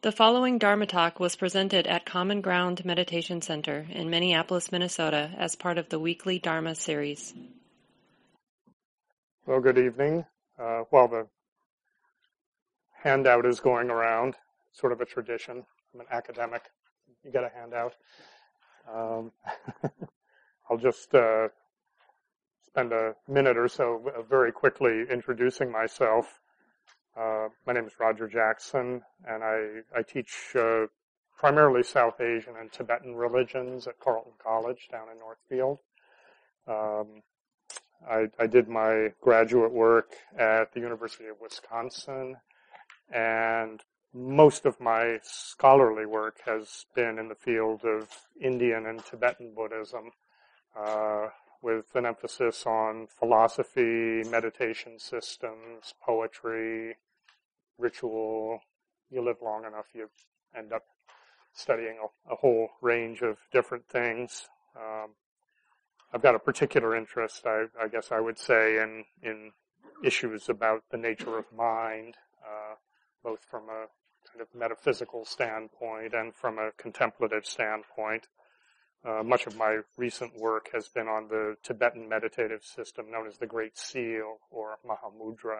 The following Dharma talk was presented at Common Ground Meditation Center in Minneapolis, Minnesota, as part of the weekly Dharma series. Well, good evening. While the handout is going around, sort of a tradition. I'm an academic. You get a handout. I'll just spend a minute or so very quickly introducing myself. My name is Roger Jackson, and I teach primarily South Asian and Tibetan religions at Carleton College down in Northfield. I did my graduate work at the University of Wisconsin, and most of my scholarly work has been in the field of Indian and Tibetan Buddhism, with an emphasis on philosophy, meditation systems, poetry, ritual. You live long enough, you end up studying a whole range of different things. I've got a particular interest, I guess I would say, in issues about the nature of mind, both from a kind of metaphysical standpoint and from a contemplative standpoint. Much of my recent work has been on the Tibetan meditative system known as the Great Seal or Mahamudra,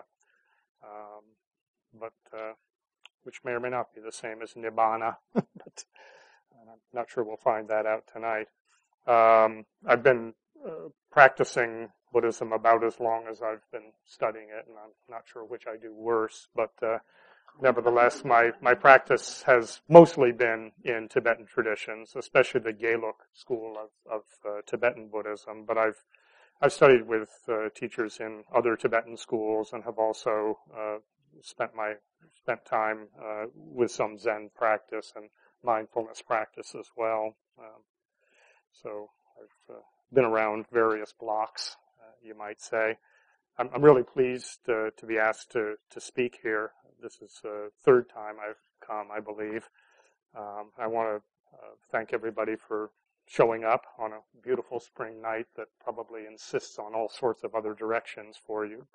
which may or may not be the same as Nibbana, but I'm not sure we'll find that out tonight. I've been practicing Buddhism about as long as I've been studying it, and I'm not sure which I do worse, but nevertheless, my practice has mostly been in Tibetan traditions, especially the Geluk school of Tibetan Buddhism. But I've studied with teachers in other Tibetan schools and have also spent time with some Zen practice and mindfulness practice as well. So I've been around various blocks, you might say. I'm really pleased to be asked to speak here. This is the third time I've come, I believe. I want to thank everybody for showing up on a beautiful spring night that probably insists on all sorts of other directions for you.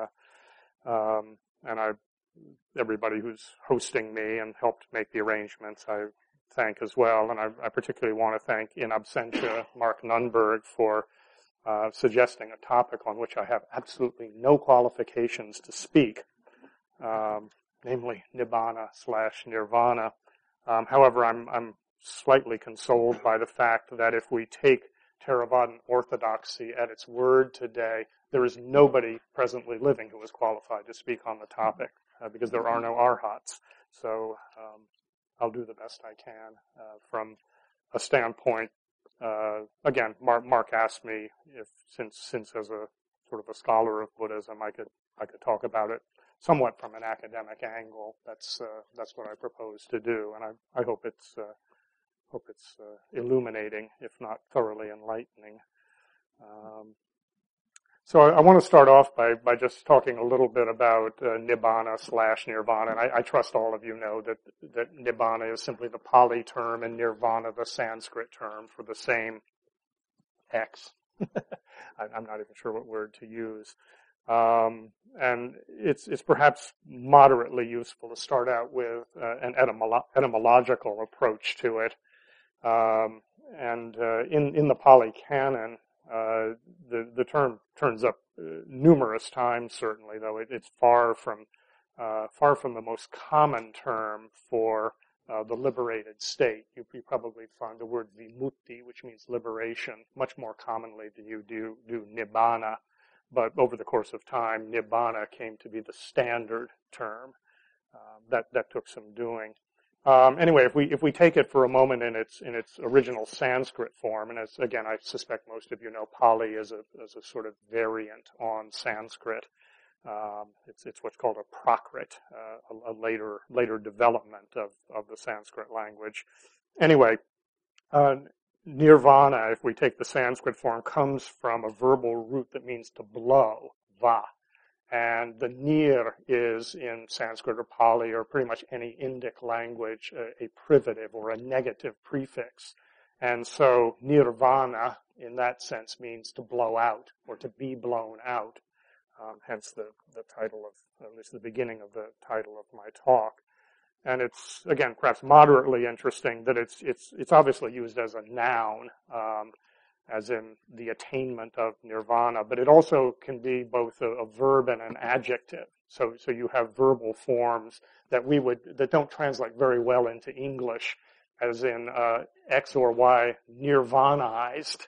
But everybody who's hosting me and helped make the arrangements, I thank as well. And I particularly want to thank in absentia Mark Nunberg for suggesting a topic on which I have absolutely no qualifications to speak, namely Nibbana/Nirvana. However, I'm slightly consoled by the fact that if we take Theravadan orthodoxy at its word today, there is nobody presently living who is qualified to speak on the topic, because there are no arhats. So I'll do the best I can from a standpoint. Again, Mark asked me if, since as a sort of a scholar of Buddhism, I could talk about it somewhat from an academic angle. That's what I propose to do, and I hope it's illuminating, if not thoroughly enlightening. So I want to start off by just talking a little bit about Nibbana/Nirvana. And I trust all of you know that Nibbana is simply the Pali term and Nirvana the Sanskrit term for the same X. I'm not even sure what word to use. And it's perhaps moderately useful to start out with an etymological approach to it. In the Pali Canon, the term turns up numerous times, certainly, though it's far from the most common term for the liberated state. You probably find the word vimutti, which means liberation, much more commonly than you do nibbana. But over the course of time, nibbana came to be the standard term. That took some doing. Anyway, if we take it for a moment in its original Sanskrit form, and as again I suspect most of you know, Pali is a sort of variant on Sanskrit. It's what's called a Prakrit, a later development of the Sanskrit language. Anyway, Nirvana, if we take the Sanskrit form, comes from a verbal root that means to blow, va. And the nir is, in Sanskrit or Pali or pretty much any Indic language, a privative or a negative prefix. And so nirvana, in that sense, means to blow out or to be blown out. Hence the title of, at least the beginning of the title of my talk. And it's, again, perhaps moderately interesting that it's obviously used as a noun, as in the attainment of nirvana, but it also can be both a verb and an adjective. So you have verbal forms that don't translate very well into English, as in X or Y nirvanized,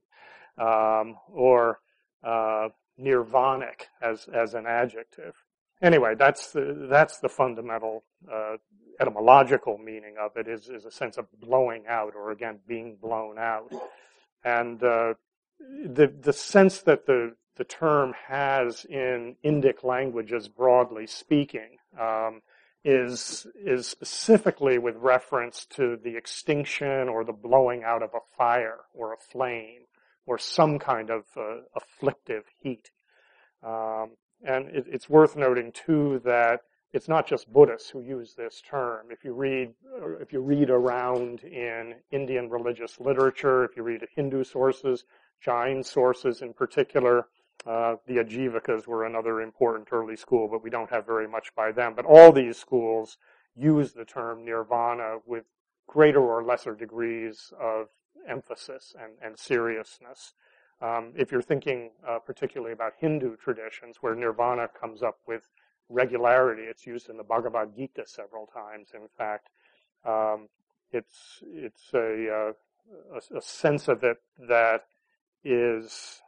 or nirvanic as an adjective. Anyway, that's the fundamental etymological meaning of it, is a sense of blowing out, or again being blown out. And the sense that the term has in Indic languages, broadly speaking, is specifically with reference to the extinction or the blowing out of a fire or a flame or some kind of afflictive heat. And it's worth noting too that it's not just Buddhists who use this term. If you read around in Indian religious literature, if you read Hindu sources, Jain sources in particular, the Ajivikas were another important early school, but we don't have very much by them. But all these schools use the term nirvana with greater or lesser degrees of emphasis and seriousness. If you're thinking particularly about Hindu traditions, where nirvana comes up with regularity, it's used in the Bhagavad Gita several times. In fact, it's a sense of it that is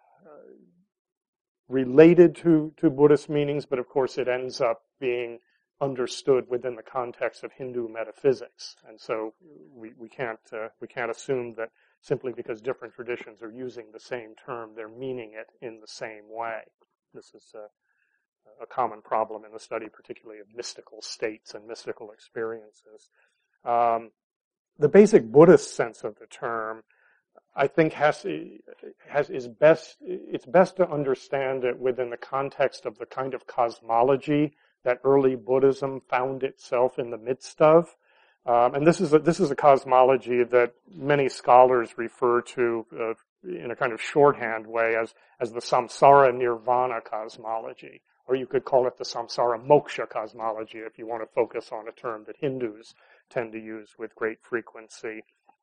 related to Buddhist meanings, but of course it ends up being understood within the context of Hindu metaphysics, and so we can't assume that simply because different traditions are using the same term, they're meaning it in the same way. This is a common problem in the study, particularly of mystical states and mystical experiences. The basic Buddhist sense of the term, I think, it's best to understand it within the context of the kind of cosmology that early Buddhism found itself in the midst of. And this is a cosmology that many scholars refer to in a kind of shorthand way as the samsara nirvana cosmology, or you could call it the samsara moksha cosmology if you want to focus on a term that Hindus tend to use with great frequency.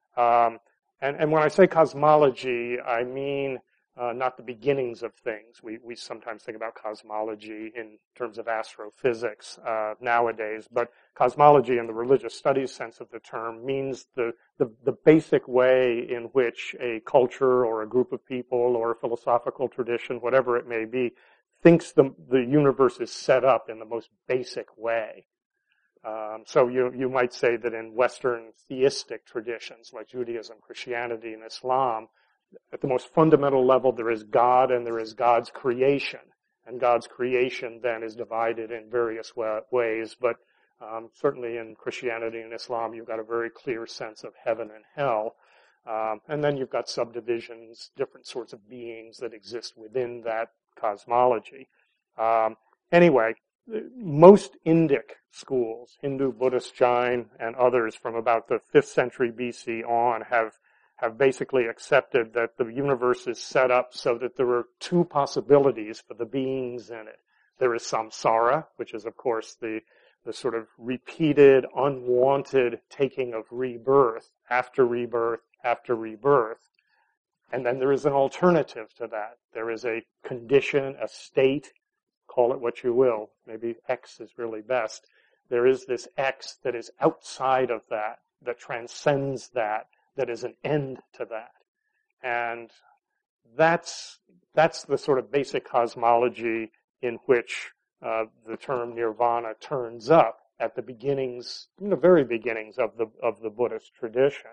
And when I say cosmology, I mean not the beginnings of things. We sometimes think about cosmology in terms of astrophysics nowadays, but cosmology in the religious studies sense of the term means the basic way in which a culture or a group of people or a philosophical tradition, whatever it may be, thinks the universe is set up in the most basic way. So you might say that in Western theistic traditions like Judaism, Christianity, and Islam, at the most fundamental level, there is God and there is God's creation. And God's creation then is divided in various ways, but certainly in Christianity and Islam, you've got a very clear sense of heaven and hell. And then you've got subdivisions, different sorts of beings that exist within that cosmology. Anyway, most Indic schools, Hindu, Buddhist, Jain, and others from about the 5th century BC on have basically accepted that the universe is set up so that there are two possibilities for the beings in it. There is samsara, which is of course the sort of repeated, unwanted taking of rebirth after rebirth after rebirth. And then there is an alternative to that. There is a condition, a state, call it what you will. Maybe X is really best. There is this X that is outside of that transcends that is an end to that. And that's the sort of basic cosmology in which the term nirvana turns up at the beginnings, in the very beginnings of the Buddhist tradition.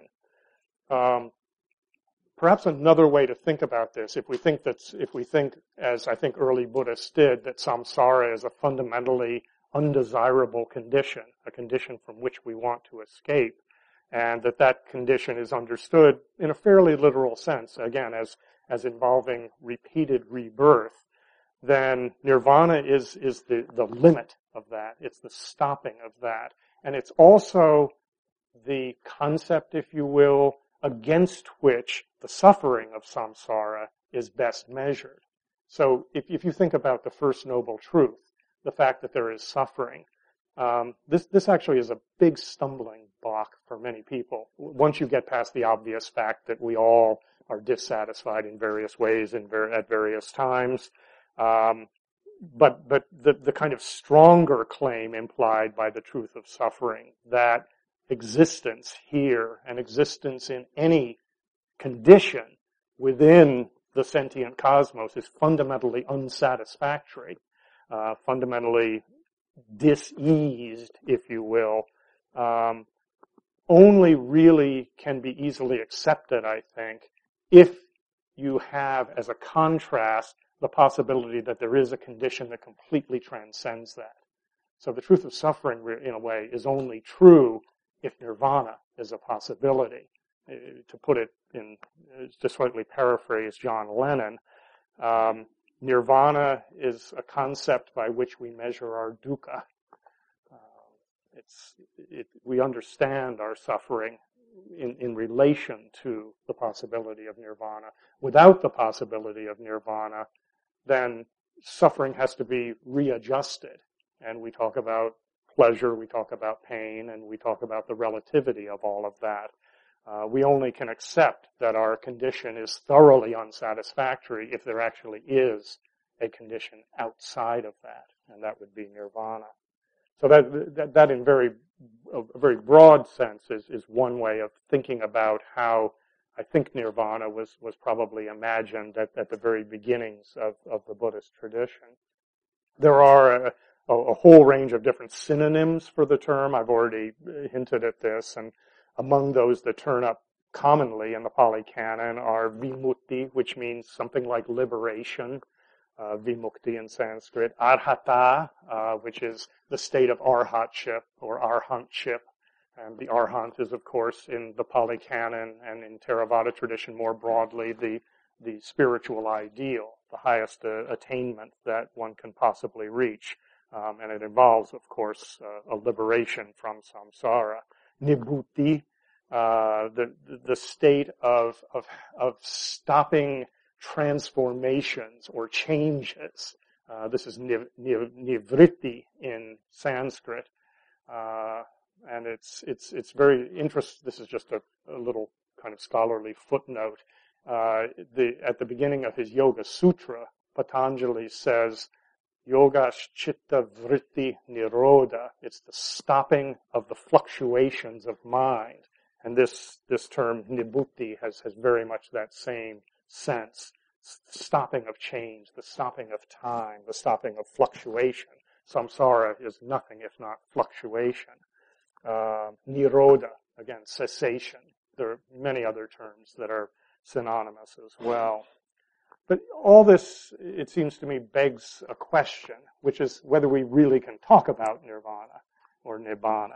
Perhaps another way to think about this, if we think, as I think early Buddhists did, that samsara is a fundamentally undesirable condition, a condition from which we want to escape, and that condition is understood in a fairly literal sense, again, as involving repeated rebirth, then nirvana is the limit of that. It's the stopping of that. And it's also the concept, if you will, against which the suffering of samsara is best measured. So if you think about the first noble truth, the fact that there is suffering, This actually is a big stumbling block for many people. Once you get past the obvious fact that we all are dissatisfied in various ways at various times, but the kind of stronger claim implied by the truth of suffering, that existence here and existence in any condition within the sentient cosmos is fundamentally unsatisfactory, fundamentally diseased, if you will, only really can be easily accepted, I think, if you have as a contrast the possibility that there is a condition that completely transcends that. So the truth of suffering, in a way, is only true if nirvana is a possibility. To put it in, to slightly paraphrase John Lennon, nirvana is a concept by which we measure our dukkha. We understand our suffering in relation to the possibility of nirvana. Without the possibility of nirvana, then suffering has to be readjusted. And we talk about pleasure, we talk about pain, and we talk about the relativity of all of that. We only can accept that our condition is thoroughly unsatisfactory if there actually is a condition outside of that, and that would be nirvana. So that in a very broad sense is one way of thinking about how I think nirvana was probably imagined at the very beginnings of the Buddhist tradition. There are a whole range of different synonyms for the term. I've already hinted at this, and among those that turn up commonly in the Pali Canon are vimutti, which means something like liberation, vimukti in Sanskrit, arhata, which is the state of arhatship or arhantship. And the arhant is, of course, in the Pali Canon and in Theravada tradition more broadly, the spiritual ideal, the highest attainment that one can possibly reach. And it involves, of course, a liberation from samsara. Nibbuti, the state of stopping transformations or changes. This is nivritti in Sanskrit. And it's very interesting. This is just a little kind of scholarly footnote. At the beginning of his Yoga Sutra, Patanjali says, Yoga's chitta vritti nirodha. It's the stopping of the fluctuations of mind. And this term, nibbuti, has very much that same sense. It's the stopping of change, the stopping of time, the stopping of fluctuation. Samsara is nothing if not fluctuation. Nirodha, again, cessation. There are many other terms that are synonymous as well. But all this, it seems to me, begs a question, which is whether we really can talk about nirvana or nibbana.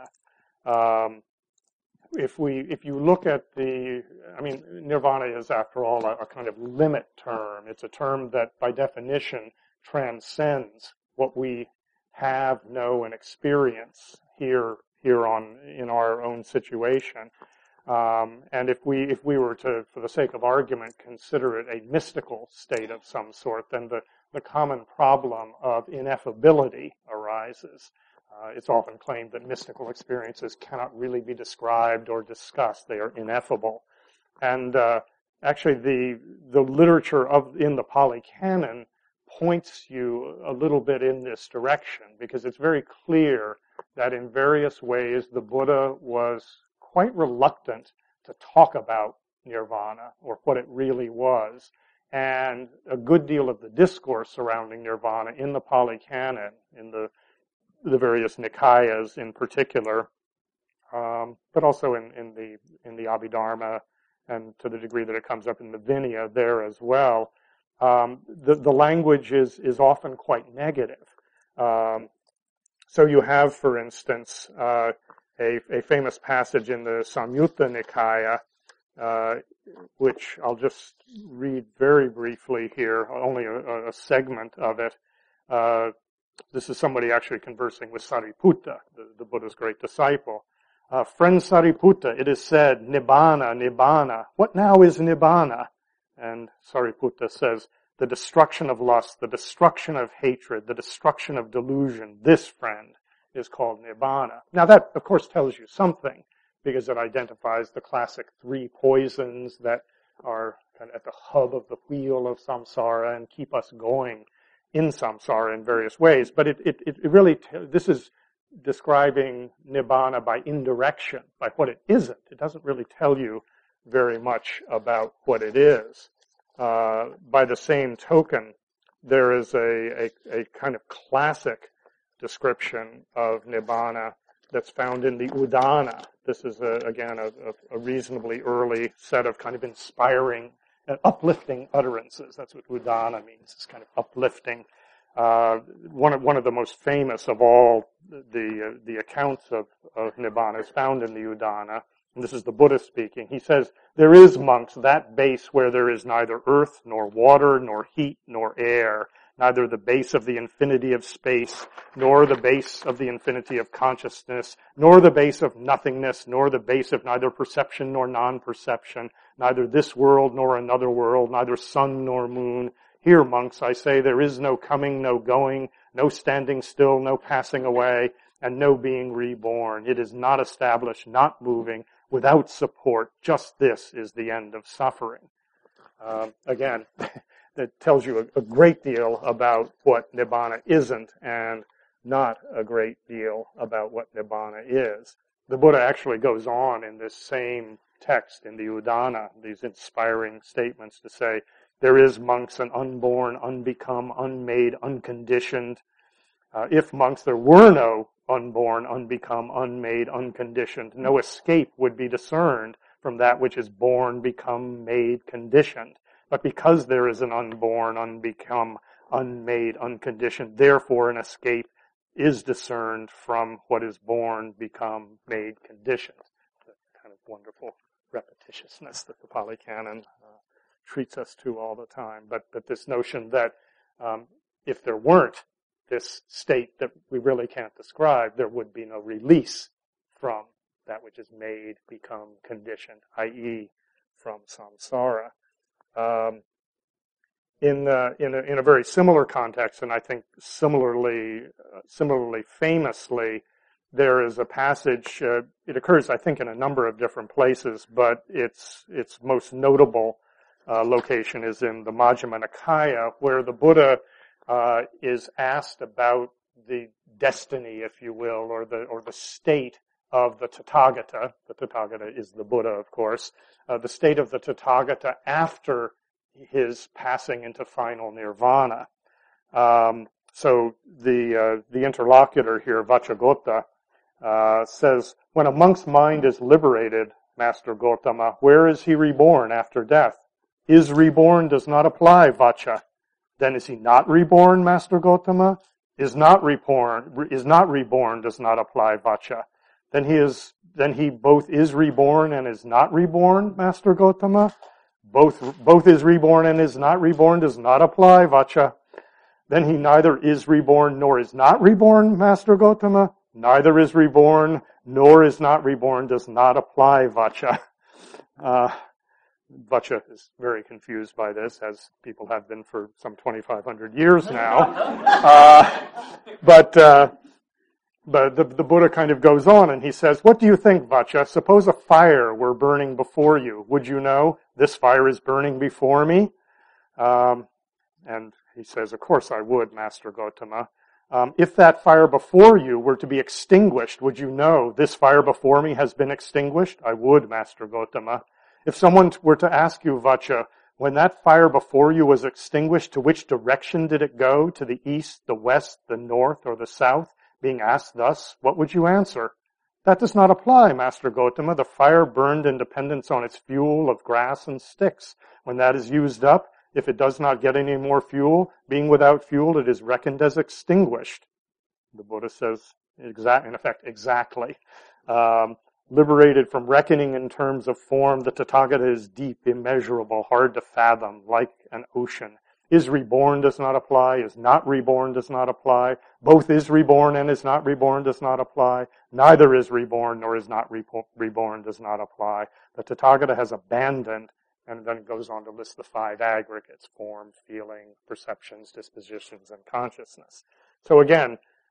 If you look at nirvana is, after all, a kind of limit term. It's a term that, by definition, transcends what we have, know, and experience here in our own situation. And if we were to, for the sake of argument, consider it a mystical state of some sort, then the common problem of ineffability arises. It's often claimed that mystical experiences cannot really be described or discussed. They are ineffable. And actually the literature in the Pali Canon points you a little bit in this direction, because it's very clear that in various ways the Buddha was quite reluctant to talk about nirvana or what it really was. And a good deal of the discourse surrounding nirvana in the Pali Canon, in the various Nikayas in particular, but also in the Abhidharma, and to the degree that it comes up in the Vinaya there as well, the language is often quite negative. So you have, for instance, a famous passage in the Samyutta Nikaya, which I'll just read very briefly here, only a segment of it. This is somebody actually conversing with Sariputta, the Buddha's great disciple. Friend Sariputta, it is said, Nibbana, Nibbana. What now is Nibbana? And Sariputta says, the destruction of lust, the destruction of hatred, the destruction of delusion. This, friend, is called Nibbana. Now that, of course, tells you something, because it identifies the classic three poisons that are kind of at the hub of the wheel of samsara and keep us going in samsara in various ways. But it really, this is describing Nibbana by indirection, by what it isn't. It doesn't really tell you very much about what it is. By the same token, there is a kind of classic description of Nibbana that's found in the Udana. This is, again, a reasonably early set of kind of inspiring and uplifting utterances. That's what Udana means, it's kind of uplifting. One of the most famous of all the accounts of Nibbana is found in the Udana. And this is the Buddha speaking. He says, "There is, monks, that base where there is neither earth, nor water, nor heat, nor air, neither the base of the infinity of space, nor the base of the infinity of consciousness, nor the base of nothingness, nor the base of neither perception nor non-perception, neither this world nor another world, neither sun nor moon. Here, monks, I say, there is no coming, no going, no standing still, no passing away, and no being reborn. It is not established, not moving, without support. Just this is the end of suffering." Again, that tells you a great deal about what Nibbana isn't and not a great deal about what Nibbana is. The Buddha actually goes on in this same text in the Udana, these inspiring statements to say, "There is, monks, an unborn, unbecome, unmade, unconditioned. If, monks, there were no unborn, unbecome, unmade, unconditioned, no escape would be discerned from that which is born, become, made, conditioned. But because there is an unborn, unbecome, unmade, unconditioned, therefore an escape is discerned from what is born, become, made, conditioned." The kind of wonderful repetitiousness that the Pali Canon treats us to all the time. But this notion that if there weren't this state that we really can't describe, there would be no release from that which is made, become, conditioned, i.e. from samsara. In a very similar context, and I think similarly famously, there is a passage. It occurs, I think, in a number of different places, but its most notable location is in the Majjhima Nikaya, where the Buddha is asked about the destiny, if you will, or the state of the Tathagata. The Tathagata is the Buddha, of course. The state of the Tathagata after his passing into final nirvana. So the interlocutor here, Vacchagotta, says, "When a monk's mind is liberated, Master Gotama, where is he reborn after death? Is reborn does not apply, Vaccha. Then is he not reborn, Master Gotama? Is not reborn does not apply, Vaccha. Then he both is reborn and is not reborn, Master Gotama? Both is reborn and is not reborn does not apply, Vaccha. Then he neither is reborn nor is not reborn, Master Gotama? Neither is reborn nor is not reborn does not apply, Vaccha." Vaccha is very confused by this, as people have been for some 2,500 years now. But the Buddha kind of goes on and he says, "What do you think, Vaccha? Suppose a fire were burning before you. Would you know, this fire is burning before me?" And he says, "Of course I would, Master Gotama. If that fire before you were to be extinguished, would you know, this fire before me has been extinguished?" "I would, Master Gotama." "If someone were to ask you, Vaccha, when that fire before you was extinguished, to which direction did it go? To the east, the west, the north, or the south? Being asked thus, what would you answer?" "That does not apply, Master Gotama. The fire burned in dependence on its fuel of grass and sticks. When that is used up, if it does not get any more fuel, being without fuel, it is reckoned as extinguished." The Buddha says, in effect, exactly. Liberated from reckoning in terms of form, the Tathagata is deep, immeasurable, hard to fathom, like an ocean. Is reborn does not apply, is not reborn does not apply. Both is reborn and is not reborn does not apply. Neither is reborn nor is not reborn does not apply. The Tathagata has abandoned, and then it goes on to list the 5 aggregates: form, feeling, perceptions, dispositions, and consciousness. So again,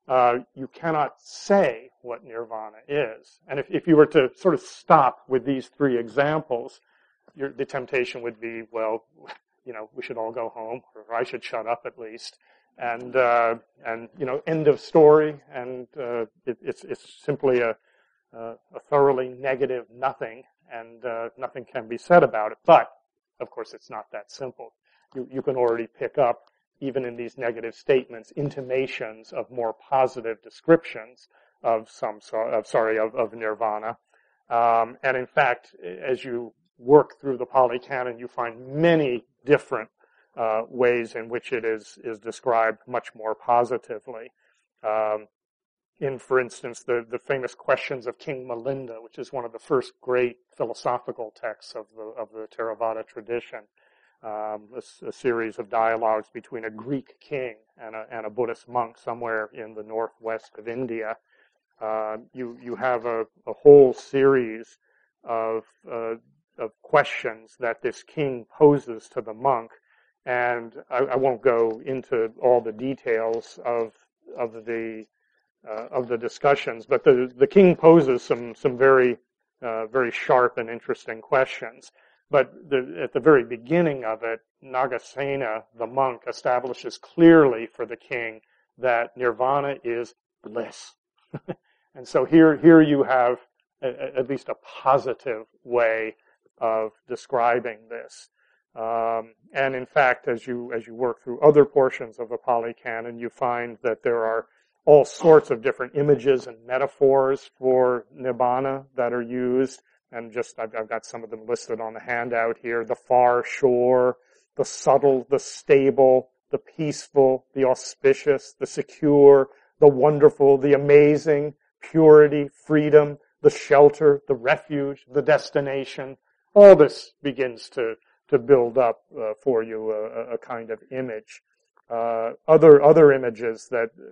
you cannot say what nirvana is. And if you were to sort of stop with these three examples, the temptation would be, well, we should all go home, or I should shut up at least, and end of story. And it's simply a thoroughly negative nothing, and nothing can be said about it. But of course, it's not that simple. You can already pick up, even in these negative statements, intimations of more positive descriptions of nirvana. And in fact, as you work through the Pali Canon, you find many different ways in which it is described much more positively. For instance, the famous Questions of King Milinda, which is one of the first great philosophical texts of the Theravada tradition, a series of dialogues between a Greek king and a Buddhist monk somewhere in the northwest of India. You have a whole series of questions that this king poses to the monk, and I won't go into all the details of the discussions, but the king poses some very sharp and interesting questions. But at the very beginning of it, Nagasena, the monk, establishes clearly for the king that nirvana is bliss. And so here you have at least a positive way of describing this. And in fact, as you work through other portions of the Pali Canon, you find that there are all sorts of different images and metaphors for nibbana that are used. And I've got some of them listed on the handout here. The far shore, the subtle, the stable, the peaceful, the auspicious, the secure, the wonderful, the amazing, purity, freedom, the shelter, the refuge, the destination. All this begins to build up for you a kind of image. Other images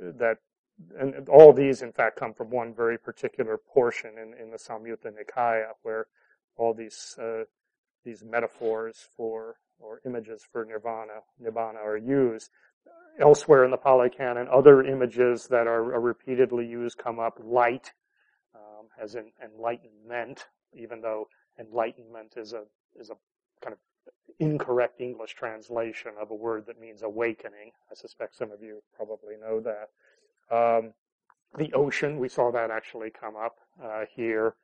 and all these, in fact, come from one very particular portion in the Samyutta Nikaya, where all these metaphors or images for nibbana are used. Elsewhere in the Pali Canon, other images that are repeatedly used come up. Light, as in enlightenment, even though enlightenment is a kind of incorrect English translation of a word that means awakening. I suspect some of you probably know that. The ocean, we saw that actually come up here.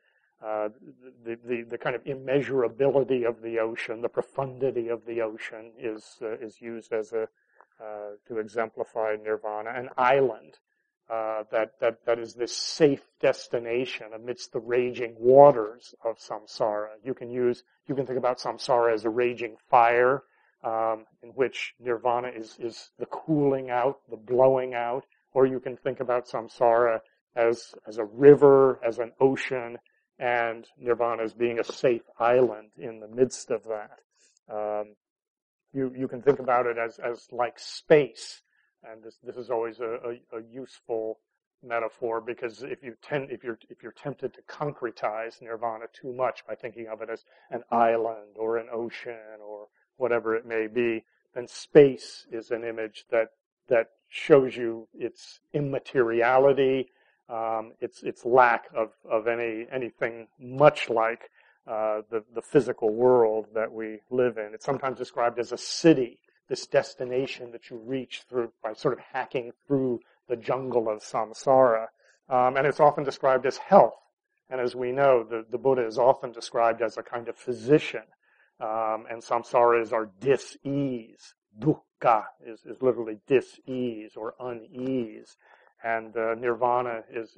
The kind of immeasurability of the ocean, the profundity of the ocean is used as to exemplify nirvana. An island that is this safe destination amidst the raging waters of samsara. You can think about samsara as a raging fire, in which nirvana is the cooling out, the blowing out. Or you can think about samsara as a river, as an ocean, and nirvana as being a safe island in the midst of that. You can think about it as like space, and this is always a useful metaphor, because if you're tempted to concretize nirvana too much by thinking of it as an island or an ocean or whatever it may be, then space is an image that shows you its immateriality, its lack of anything much like the physical world that we live in. It's sometimes described as a city, this destination that you reach through by sort of hacking through the jungle of samsara. And it's often described as health. And as we know, the Buddha is often described as a kind of physician. And samsara is our dis-ease. Dukkha is literally dis-ease or unease, and nirvana is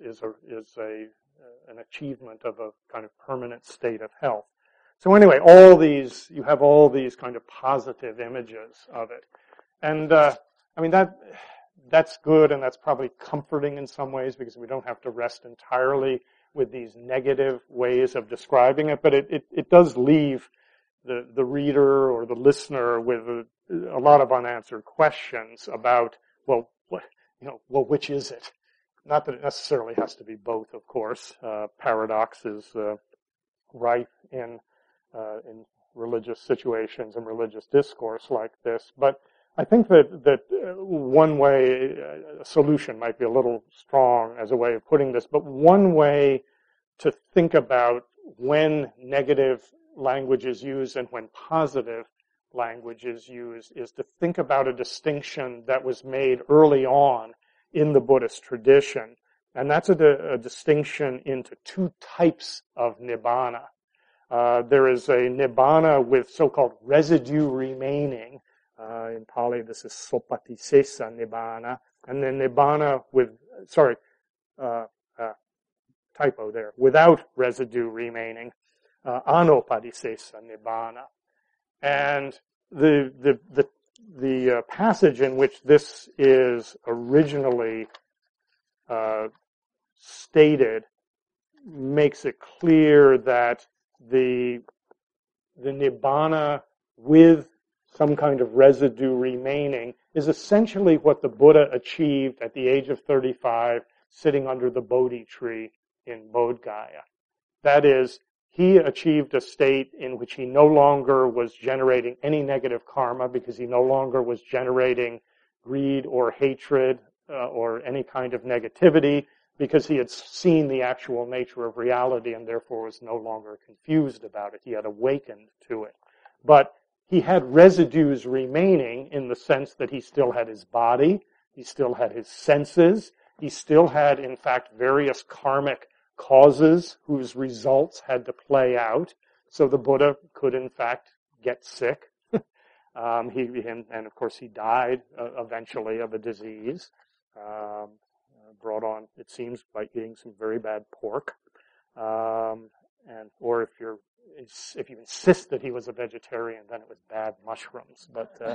an achievement of a kind of permanent state of health. So anyway, you have all these kind of positive images of it, and that's good, and that's probably comforting in some ways, because we don't have to rest entirely with these negative ways of describing it, but it does leave the reader or the listener with a lot of unanswered questions about, which is it? Not that it necessarily has to be both, of course. Paradox is rife in religious situations and religious discourse like this, but I think that one way, a solution might be a little strong as a way of putting this, but one way to think about when negative language is used and when positive language is used is to think about a distinction that was made early on in the Buddhist tradition. And that's a distinction into two types of nibbana. There is a nibbana with so-called residue remaining. In Pali, this is sopatisesa nibbana. And then nibbana with, typo there, without residue remaining, anopadisesa nibbana. And the passage in which this is originally stated makes it clear that the nibbana with some kind of residue remaining is essentially what the Buddha achieved at the age of 35 sitting under the Bodhi tree in Bodh Gaya. That is, he achieved a state in which he no longer was generating any negative karma because he no longer was generating greed or hatred or any kind of negativity because he had seen the actual nature of reality and therefore was no longer confused about it. He had awakened to it. But he had residues remaining in the sense that he still had his body, he still had his senses, he still had, in fact, various karmic causes whose results had to play out. So the Buddha could, in fact, get sick. And of course, he died eventually of a disease brought on, it seems, by eating some very bad pork. Or if you insist that he was a vegetarian, then it was bad mushrooms. But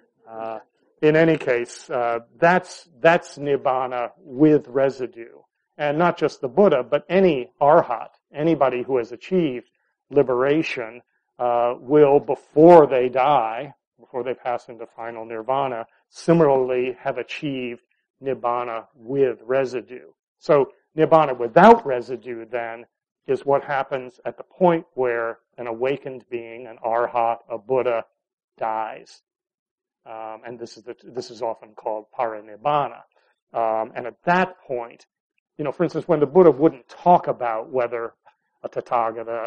in any case, that's nibbana with residue. And not just the Buddha, but any arhat, anybody who has achieved liberation, will, before they die, before they pass into final nirvana, similarly have achieved nibbana with residue. So nibbana without residue, then, is what happens at the point where an awakened being, an arhat, a Buddha, dies. And this is often called parinibbana. And at that point, for instance, when the Buddha wouldn't talk about whether a Tathagata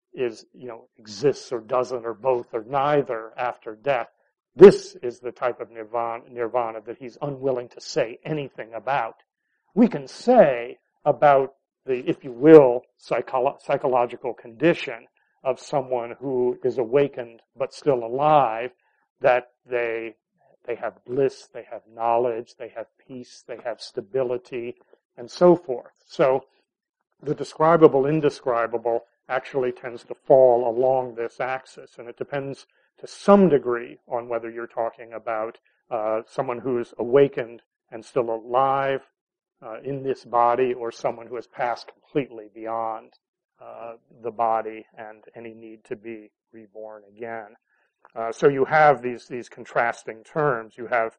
exists or doesn't or both or neither after death, this is the type of nirvana that he's unwilling to say anything about. We can say about the, if you will, psychological condition of someone who is awakened but still alive, that they have bliss, they have knowledge, they have peace, they have stability, and so forth. So the describable, indescribable actually tends to fall along this axis, and it depends to some degree on whether you're talking about someone who's awakened and still alive in this body, or someone who has passed completely beyond the body and any need to be reborn again. So you have these contrasting terms. You have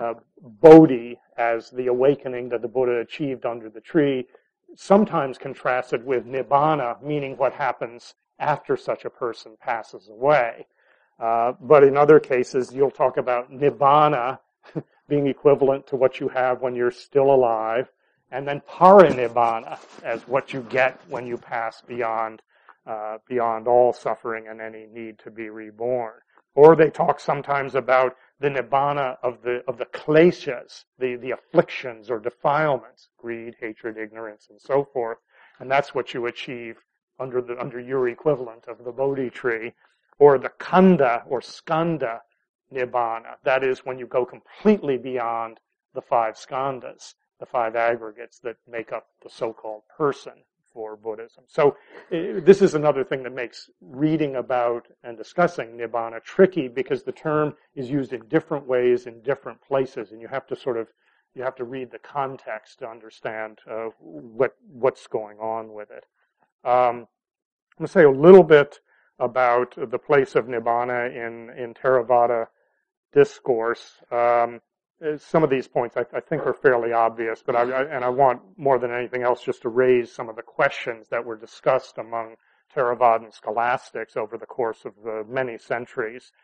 Bodhi as the awakening that the Buddha achieved under the tree, sometimes contrasted with Nibbana, meaning what happens after such a person passes away. But in other cases, you'll talk about Nibbana being equivalent to what you have when you're still alive, and then parinibbana as what you get when you pass beyond all suffering and any need to be reborn. Or they talk sometimes about the nibbana of the kleshas, the afflictions or defilements, greed, hatred, ignorance, and so forth. And that's what you achieve under your equivalent of the Bodhi tree. Or the kanda or skanda nibbana. That is when you go completely beyond the 5 skandhas, the 5 aggregates that make up the so-called person for Buddhism. So this is another thing that makes reading about and discussing nibbana tricky, because the term is used in different ways in different places, and you have to read the context to understand what's going on with it. I'm going to say a little bit about the place of nibbana in Theravada discourse. Some of these points I think are fairly obvious, but I want more than anything else just to raise some of the questions that were discussed among Theravadan scholastics over the course of the many centuries.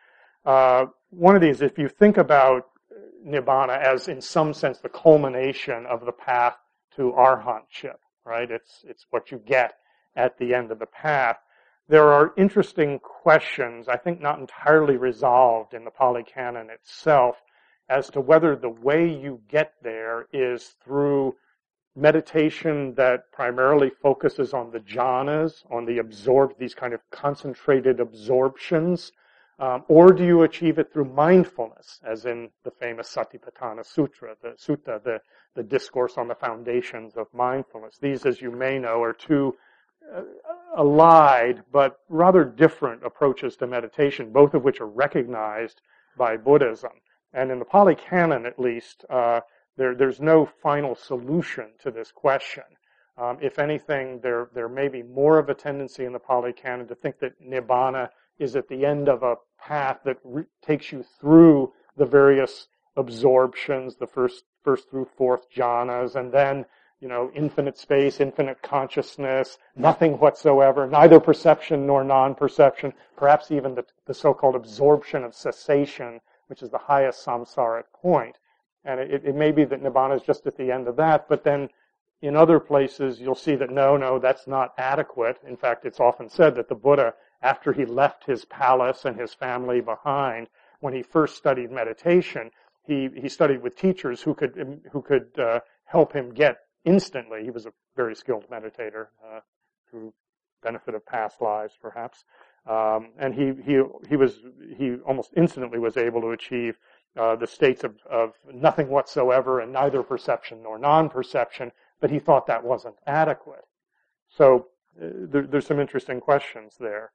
One of these, if you think about Nibbana as in some sense the culmination of the path to arhatship, right? It's what you get at the end of the path. There are interesting questions, I think not entirely resolved in the Pali Canon itself, as to whether the way you get there is through meditation that primarily focuses on the jhanas, on these kind of concentrated absorptions, or do you achieve it through mindfulness, as in the famous Satipatthana Sutra, the discourse on the foundations of mindfulness. These, as you may know, are two allied but rather different approaches to meditation, both of which are recognized by Buddhism. And in the Pali Canon, at least, there's no final solution to this question. If anything, there may be more of a tendency in the Pali Canon to think that Nibbana is at the end of a path that takes you through the various absorptions, the first through fourth jhanas, and then, infinite space, infinite consciousness, nothing whatsoever, neither perception nor non-perception, perhaps even the so-called absorption of cessation, which is the highest samsaric point. And it may be that Nibbana is just at the end of that, but then in other places you'll see that no, that's not adequate. In fact, it's often said that the Buddha, after he left his palace and his family behind, when he first studied meditation, he studied with teachers who could help him get instantly. He was a very skilled meditator through benefit of past lives, perhaps, and he almost instantly was able to achieve the states of nothing whatsoever and neither perception nor non-perception, but he thought that wasn't adequate. So there's some interesting questions there.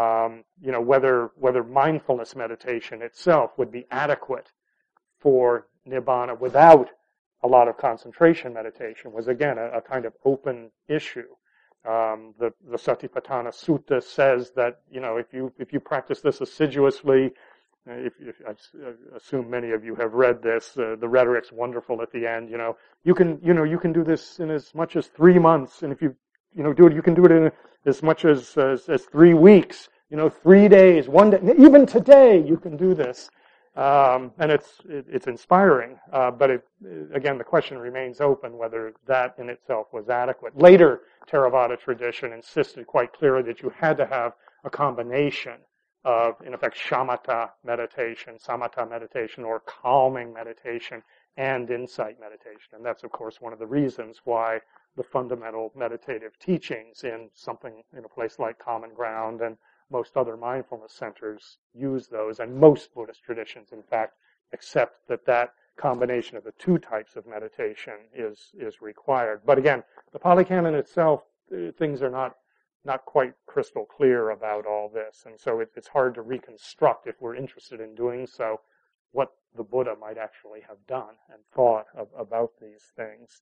Whether mindfulness meditation itself would be adequate for Nibbana without a lot of concentration meditation was, again, a kind of open issue. The Satipatthana Sutta says that, if you practice this assiduously, I assume many of you have read this, the rhetoric's wonderful at the end, you can do this in as much as 3 months, and if you do it, you can do it in as much as 3 weeks, 3 days, 1 day, even today you can do this. And it's inspiring, but again, the question remains open whether that in itself was adequate. Later Theravada tradition insisted quite clearly that you had to have a combination of, in effect, shamatha meditation, samatha meditation, or calming meditation, and insight meditation. And that's, of course, one of the reasons why the fundamental meditative teachings in a place like Common Ground and most other mindfulness centers use those, and most Buddhist traditions, in fact, accept that combination of the two types of meditation is required. But again, the Pali Canon itself, things are not quite crystal clear about all this, and so it's hard to reconstruct, if we're interested in doing so, what the Buddha might actually have done and thought about these things.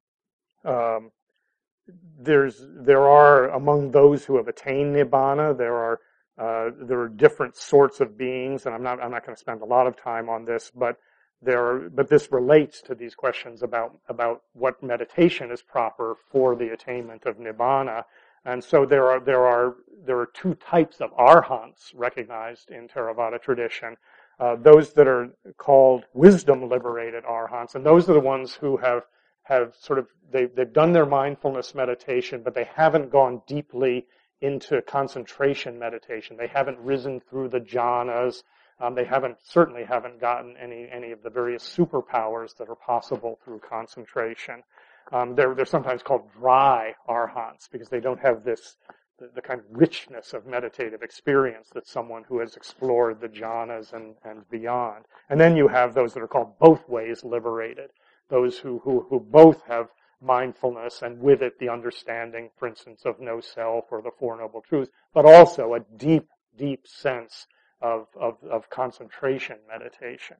There are, among those who have attained Nibbana, there are different sorts of beings, and I'm not going to spend a lot of time on this, but this relates to these questions about what meditation is proper for the attainment of Nibbana. And so there are two types of arhants recognized in Theravada tradition. Those that are called wisdom-liberated arhants, and those are the ones who have they've done their mindfulness meditation, but they haven't gone deeply into concentration meditation. They haven't risen through the jhanas. They certainly haven't gotten any of the various superpowers that are possible through concentration. They're sometimes called dry arhants because they don't have the kind of richness of meditative experience that someone who has explored the jhanas and beyond. And then you have those that are called both ways liberated, those who both have mindfulness and with it the understanding, for instance, of no self or the Four Noble Truths, but also a deep, deep sense of concentration meditation.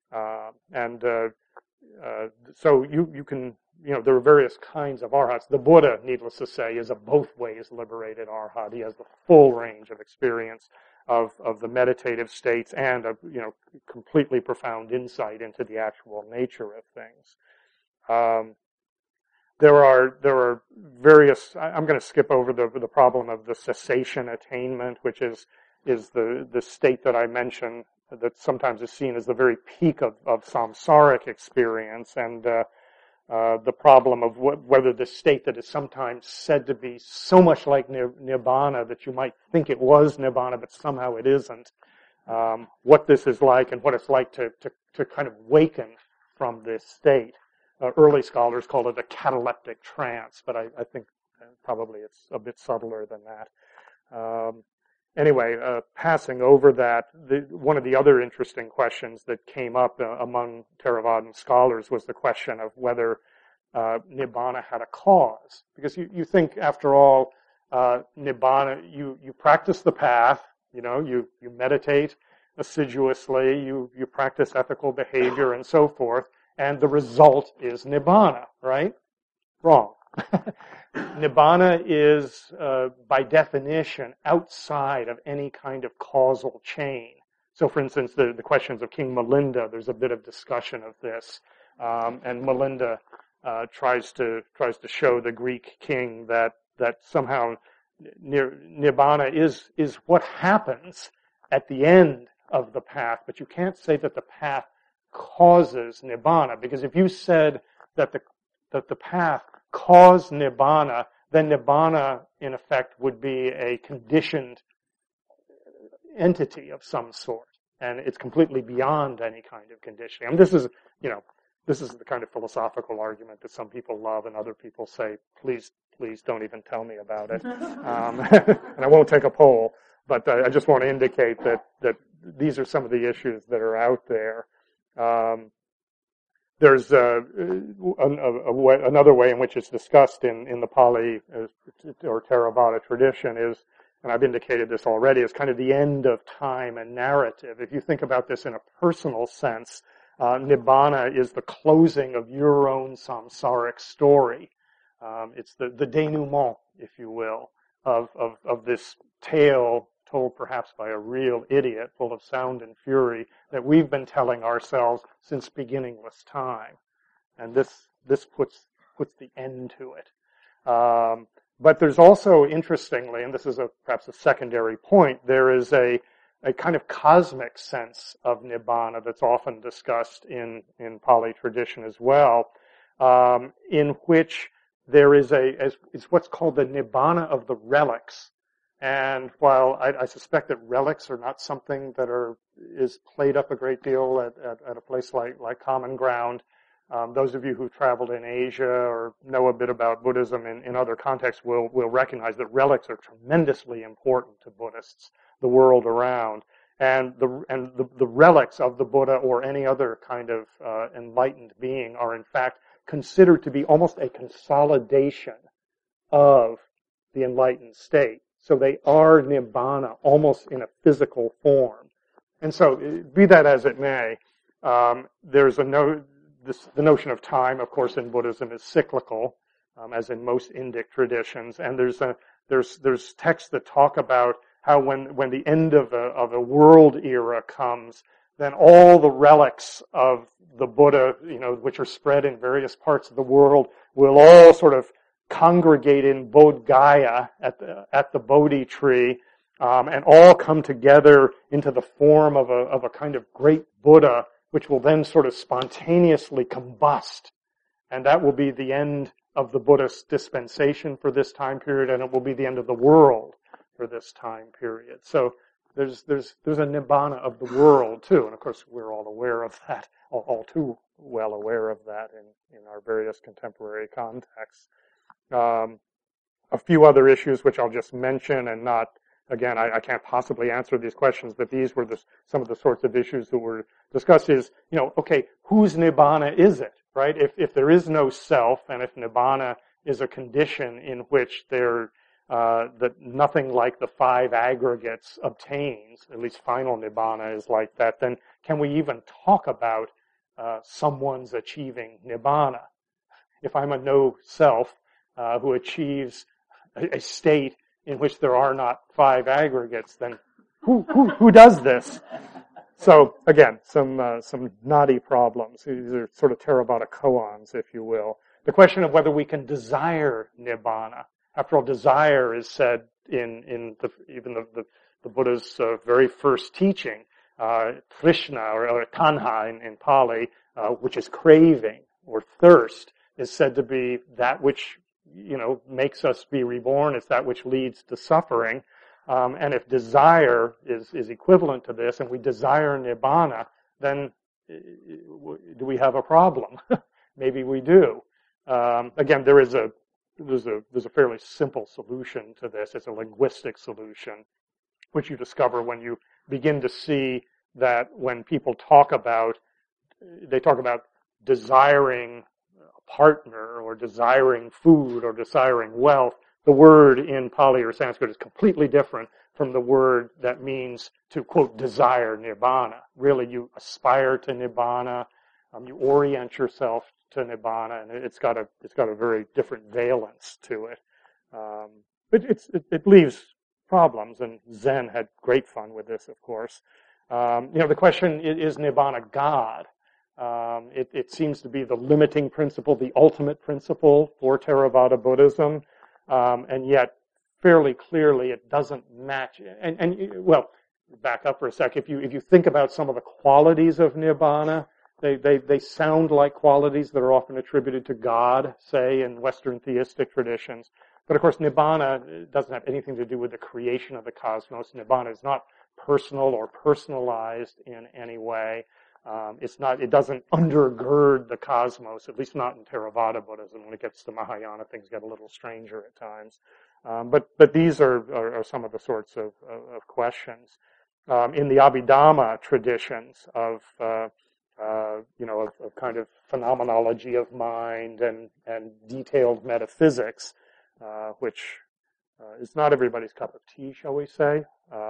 So you can, there are various kinds of arhats. The Buddha, needless to say, is a both ways liberated arhat. He has the full range of experience of the meditative states and completely profound insight into the actual nature of things. There are various. I'm going to skip over the problem of the cessation attainment, which is the state that I mentioned that sometimes is seen as the very peak of samsaric experience, and the problem of whether the state that is sometimes said to be so much like nibbana that you might think it was nibbana, but somehow it isn't. What this is like and what it's like to kind of waken from this state. Early scholars call it a cataleptic trance, but I think probably it's a bit subtler than that. Anyway, passing over that, one of the other interesting questions that came up among Theravadan scholars was the question of whether Nibbana had a cause. Because you think, after all, Nibbana, you practice the path, you meditate assiduously, you practice ethical behavior and so forth, and the result is Nibbana, right? Wrong. Nibbana is, by definition, outside of any kind of causal chain. So, for instance, the questions of King Milinda, there's a bit of discussion of this, and Milinda tries to show the Greek king that somehow Nibbana is what happens at the end of the path, but you can't say that the path causes Nibbana, because if you said that the path caused Nibbana, then Nibbana, in effect, would be a conditioned entity of some sort, and it's completely beyond any kind of conditioning. I mean, this is the kind of philosophical argument that some people love, and other people say, please don't even tell me about it. And I won't take a poll, but I just want to indicate that these are some of the issues that are out there. There's another way in which it's discussed in the Pali or Theravada tradition is, and I've indicated this already, is kind of the end of time and narrative. If you think about this in a personal sense, Nibbana is the closing of your own samsaric story. It's the denouement, if you will, of this tale told perhaps by a real idiot full of sound and fury that we've been telling ourselves since beginningless time. And this puts the end to it. But there's also, interestingly, and this is perhaps a secondary point, there is a kind of cosmic sense of Nibbana that's often discussed in Pali tradition as well, in which there is it's what's called the Nibbana of the relics. And while I suspect that relics are not something that is played up a great deal at a place like Common Ground, those of you who've traveled in Asia or know a bit about Buddhism in other contexts will recognize that relics are tremendously important to Buddhists the world around. And the relics of the Buddha or any other kind of enlightened being are in fact considered to be almost a consolidation of the enlightened state. So they are Nibbana almost in a physical form. And so, be that as it may, there's the notion of time, of course, in Buddhism is cyclical, as in most Indic traditions. And there's texts that talk about how when the end of a world era comes, then all the relics of the Buddha, which are spread in various parts of the world, will all sort of congregate in Bodh Gaya at the Bodhi tree, and all come together into the form of a kind of great Buddha, which will then sort of spontaneously combust, and that will be the end of the Buddhist dispensation for this time period, and it will be the end of the world for this time period. So there's a Nibbana of the world too, and of course we're all aware of that, all too well aware of that in our various contemporary contexts. A few other issues which I'll just mention, and not, again, I can't possibly answer these questions, but these were some of the sorts of issues that were discussed is, okay, whose Nibbana is it, right? If there is no self, and if Nibbana is a condition in which that nothing like the five aggregates obtains, at least final Nibbana is like that, then can we even talk about someone's achieving Nibbana? If I'm a no self, who achieves a state in which there are not five aggregates, then who does this? So again, some knotty problems. These are sort of Theravada koans, if you will. The question of whether we can desire Nibbana. After all, desire is said in even the Buddha's very first teaching. Trishna or tanha in Pali, which is craving or thirst, is said to be that which, makes us be reborn. It's that which leads to suffering. And if desire is equivalent to this, and we desire nibbana, then do we have a problem? Maybe we do. Again, there's a fairly simple solution to this. It's a linguistic solution, which you discover when you begin to see that when people talk about desiring a partner or desiring food or desiring wealth, the word in Pali or Sanskrit is completely different from the word that means to, quote, desire nibbana. Really, you aspire to nibbana, you orient yourself to nibbana, and it's got a very different valence to it. But it leaves problems, and Zen had great fun with this, of course. The question is nibbana God? It seems to be the limiting principle, the ultimate principle for Theravada Buddhism, and yet fairly clearly it doesn't match. Well, back up for a sec. If you think about some of the qualities of nibbana, they sound like qualities that are often attributed to God, say in Western theistic traditions. But of course, nibbana doesn't have anything to do with the creation of the cosmos. Nibbana is not personal or personalized in any way. It doesn't undergird the cosmos, at least not in Theravada Buddhism. When it gets to Mahayana, things get a little stranger at times. But these are some of the sorts of questions. In the Abhidhamma traditions of kind of phenomenology of mind and detailed metaphysics, which is not everybody's cup of tea, shall we say,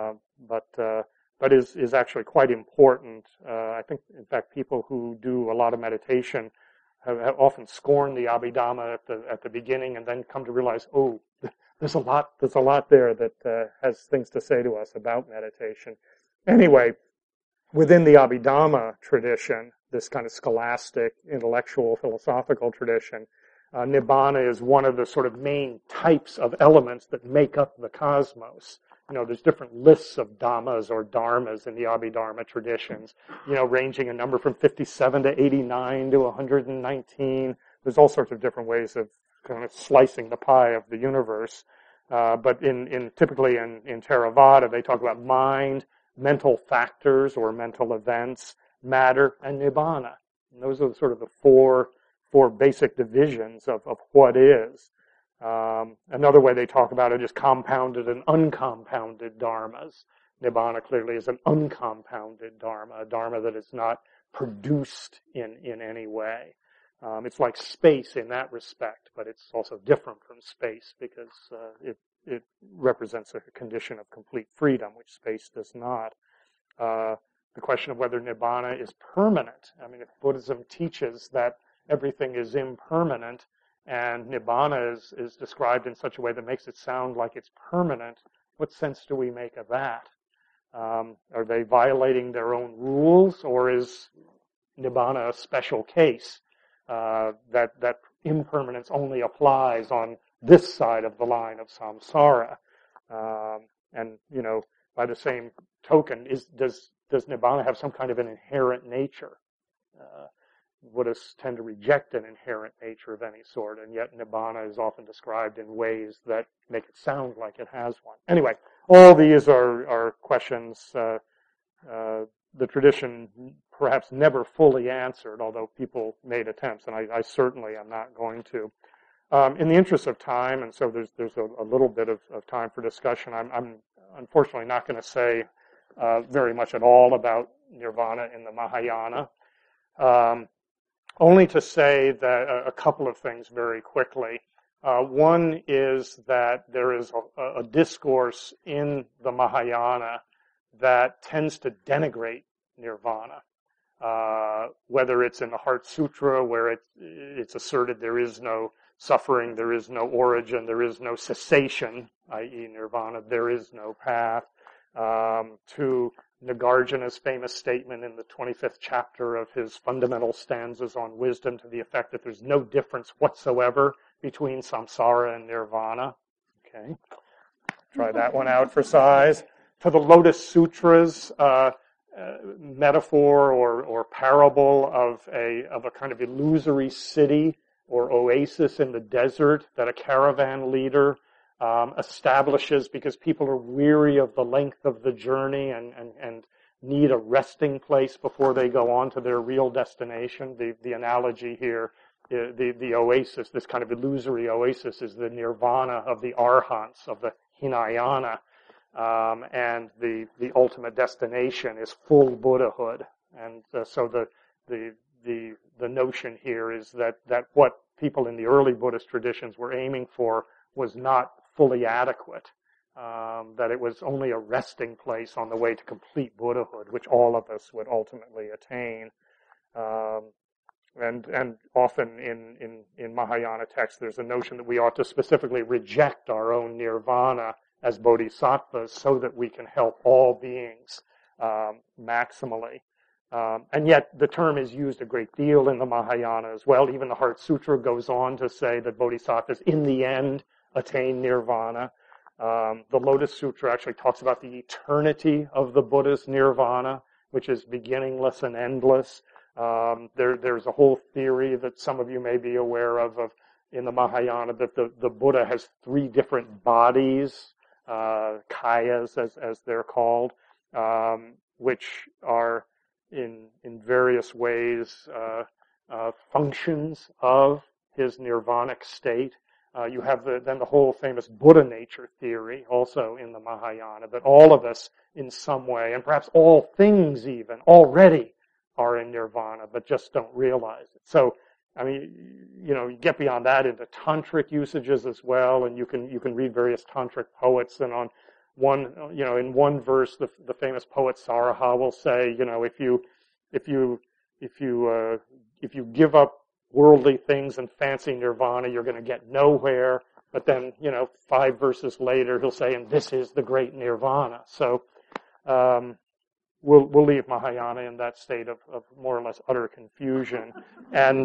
but is actually quite important. I think, in fact, people who do a lot of meditation have often scorned the Abhidhamma at the beginning, and then come to realize, oh, there's a lot there that has things to say to us about meditation. Anyway, within the Abhidhamma tradition, this kind of scholastic, intellectual, philosophical tradition, nibbana is one of the sort of main types of elements that make up the cosmos. There's different lists of dhammas or dharmas in the Abhidharma traditions, ranging in number from 57 to 89 to 119. There's all sorts of different ways of kind of slicing the pie of the universe. But typically in Theravada, they talk about mind, mental factors or mental events, matter, and nibbana. And those are sort of the four basic divisions of what is. Another way they talk about it is compounded and uncompounded dharmas. Nibbana clearly is an uncompounded dharma, a dharma that is not produced in any way. It's like space in that respect, but it's also different from space because it represents a condition of complete freedom, which space does not. The question of whether nibbana is permanent. I mean, if Buddhism teaches that everything is impermanent, and nibbana is described in such a way that makes it sound like it's permanent, what sense do we make of that? Are they violating their own rules, or is nibbana a special case that impermanence only applies on this side of the line of samsara? And by the same token, does nibbana have some kind of an inherent nature? Buddhists tend to reject an inherent nature of any sort, and yet nibbana is often described in ways that make it sound like it has one. Anyway, all these are questions the tradition perhaps never fully answered, although people made attempts, and I certainly am not going to. In the interest of time, and so there's a little bit of time for discussion, I'm unfortunately not going to say very much at all about nirvana in the Mahayana. Only to say that a couple of things very quickly. One is that there is a discourse in the Mahayana that tends to denigrate nirvana. Whether it's in the Heart Sutra, where it's asserted there is no suffering, there is no origin, there is no cessation, i.e. nirvana, there is no path, to Nagarjuna's famous statement in the 25th chapter of his fundamental stanzas on wisdom to the effect that there's no difference whatsoever between samsara and nirvana. Okay. Try that one out for size. To the Lotus Sutras, metaphor or parable of a kind of illusory city or oasis in the desert that a caravan leader establishes because people are weary of the length of the journey and need a resting place before they go on to their real destination. The analogy here, the oasis, this kind of illusory oasis, is the nirvana of the arhants, of the Hinayana. And the ultimate destination is full Buddhahood. And so the notion here is that what people in the early Buddhist traditions were aiming for was not fully adequate. That it was only a resting place on the way to complete Buddhahood, which all of us would ultimately attain. And often in Mahayana texts, there's a notion that we ought to specifically reject our own nirvana as bodhisattvas so that we can help all beings maximally. And yet the term is used a great deal in the Mahayana as well. Even the Heart Sutra goes on to say that bodhisattvas in the end attain nirvana. The Lotus Sutra actually talks about the eternity of the Buddha's nirvana, which is beginningless and endless. There's a whole theory that some of you may be aware of in the Mahayana, that the Buddha has 3 different bodies, kayas as they're called, which are in various ways functions of his nirvanic state. You have then the whole famous Buddha nature theory also in the Mahayana, that all of us in some way, and perhaps all things even, already are in nirvana, but just don't realize it. So, I mean, you get beyond that into tantric usages as well, and you can read various tantric poets, and on one, in one verse, the famous poet Saraha will say, if you give up worldly things and fancy nirvana, you're going to get nowhere. But then, 5 verses later, he'll say, and this is the great nirvana. So, we'll leave Mahayana in that state of more or less utter confusion, and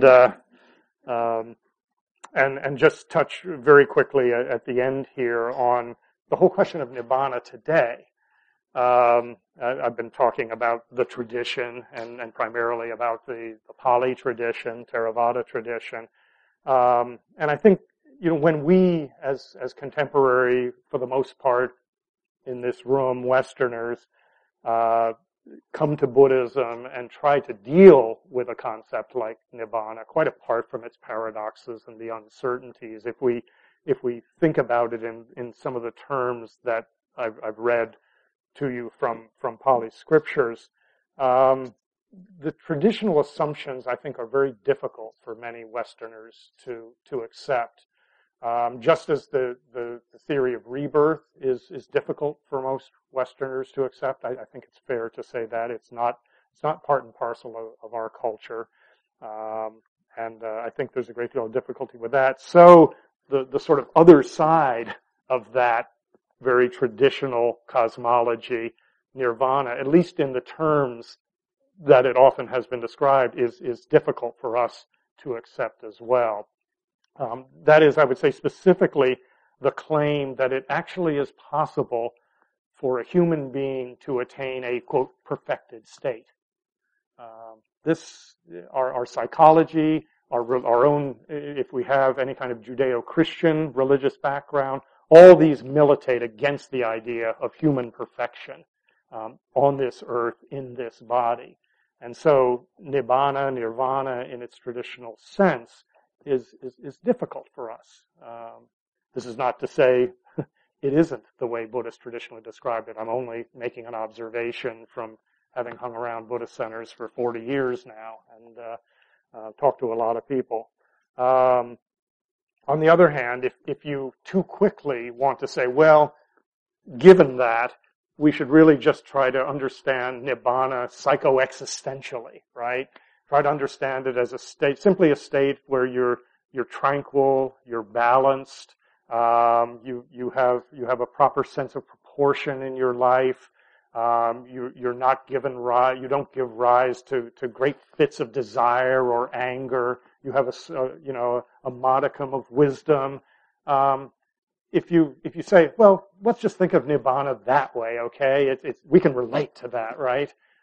just touch very quickly at the end here on the whole question of nibbana today. I've been talking about the tradition and primarily about the Pali tradition, Theravada tradition. And I think, when we as contemporary, for the most part, in this room, Westerners, come to Buddhism and try to deal with a concept like nibbana, quite apart from its paradoxes and the uncertainties, if we think about it in some of the terms that I've read to you from Pali scriptures, the traditional assumptions, I think, are very difficult for many Westerners to accept. Just as the theory of rebirth is difficult for most Westerners to accept, I think it's fair to say that it's not part and parcel of our culture, and I think there's a great deal of difficulty with that. So the sort of other side of that very traditional cosmology, nirvana, at least in the terms that it often has been described, is difficult for us to accept as well. That is, I would say, specifically the claim that it actually is possible for a human being to attain a, quote, perfected state. Our psychology, our own, if we have any kind of Judeo-Christian religious background, all these militate against the idea of human perfection on this earth, in this body. And so nibbana, nirvana, in its traditional sense, is difficult for us. This is not to say it isn't the way Buddhists traditionally described it. I'm only making an observation from having hung around Buddhist centers for 40 years now and talked to a lot of people. On the other hand, if you too quickly want to say, well, given that, we should really just try to understand nibbana psychoexistentially, right? Try to understand it as a state, simply a state where you're tranquil, you're balanced, you have a proper sense of proportion in your life. You're not given rise, you don't give rise to great fits of desire or anger. You have a modicum of wisdom. If you say, well, let's just think of nibbana that way, okay? We can relate to that, right?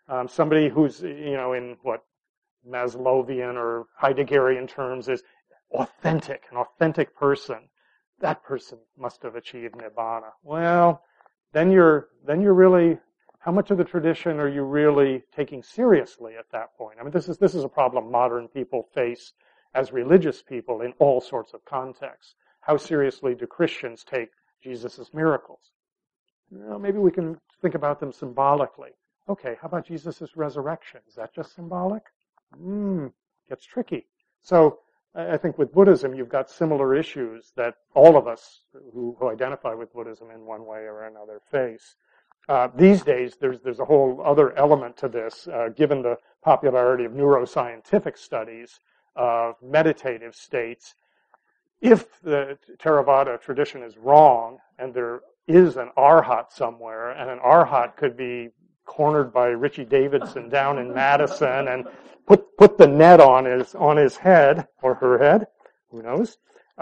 Somebody who's, in what Maslowian or Heideggerian terms is authentic, an authentic person. That person must have achieved Nibbana. Well, then you're really, how much of the tradition are you really taking seriously at that point? I mean, this is a problem modern people face as religious people in all sorts of contexts. How seriously do Christians take Jesus' miracles? Maybe we can think about them symbolically. Okay, how about Jesus' resurrection? Is that just symbolic? Gets tricky. So I think with Buddhism, you've got similar issues that all of us who identify with Buddhism in one way or another face. These days, there's a whole other element to this, given the popularity of neuroscientific studies of meditative states. If the Theravada tradition is wrong, and there is an arhat somewhere, and an arhat could be cornered by Richie Davidson down in Madison and put the net on his head or her head, who knows,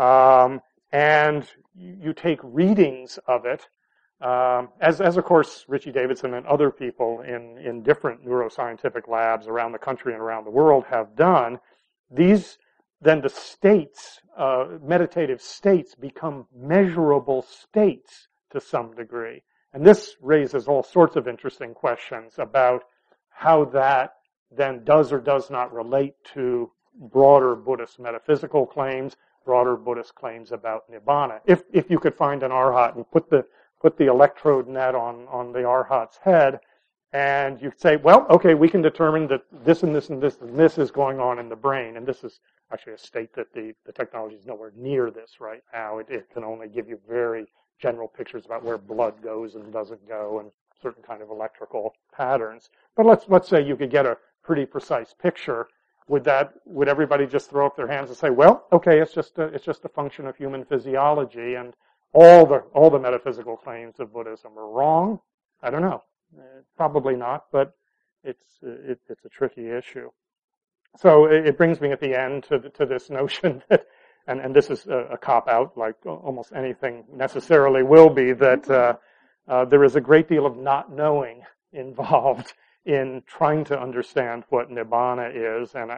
and you take readings of it, as of course Richie Davidson and other people in different neuroscientific labs around the country and around the world have done. Then the states, meditative states, become measurable states to some degree. And this raises all sorts of interesting questions about how that then does or does not relate to broader Buddhist metaphysical claims, broader Buddhist claims about Nibbana. If you could find an arhat and put the electrode net on the arhat's head, and you say, well, okay, we can determine that this and this and this and this is going on in the brain, and this is actually a state that the technology is nowhere near this right now. It can only give you very general pictures about where blood goes and doesn't go and certain kind of electrical patterns. But let's say you could get a pretty precise picture. Would everybody just throw up their hands and say, well, okay, it's just a function of human physiology, and all the metaphysical claims of Buddhism are wrong? I don't know. Probably not, but it's a tricky issue. So it brings me at the end to this notion that, and this is a cop-out, like almost anything necessarily will be, that there is a great deal of not knowing involved in trying to understand what Nibbana is, and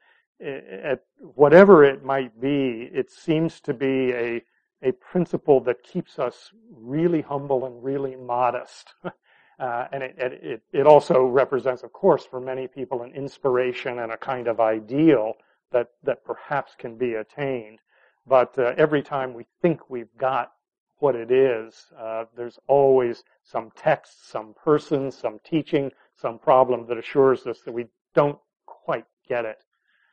at whatever it might be, it seems to be a principle that keeps us really humble and really modest. And it also represents, of course, for many people an inspiration and a kind of ideal that perhaps can be attained. But every time we think we've got what it is, there's always some text, some person, some teaching, some problem that assures us that we don't quite get it.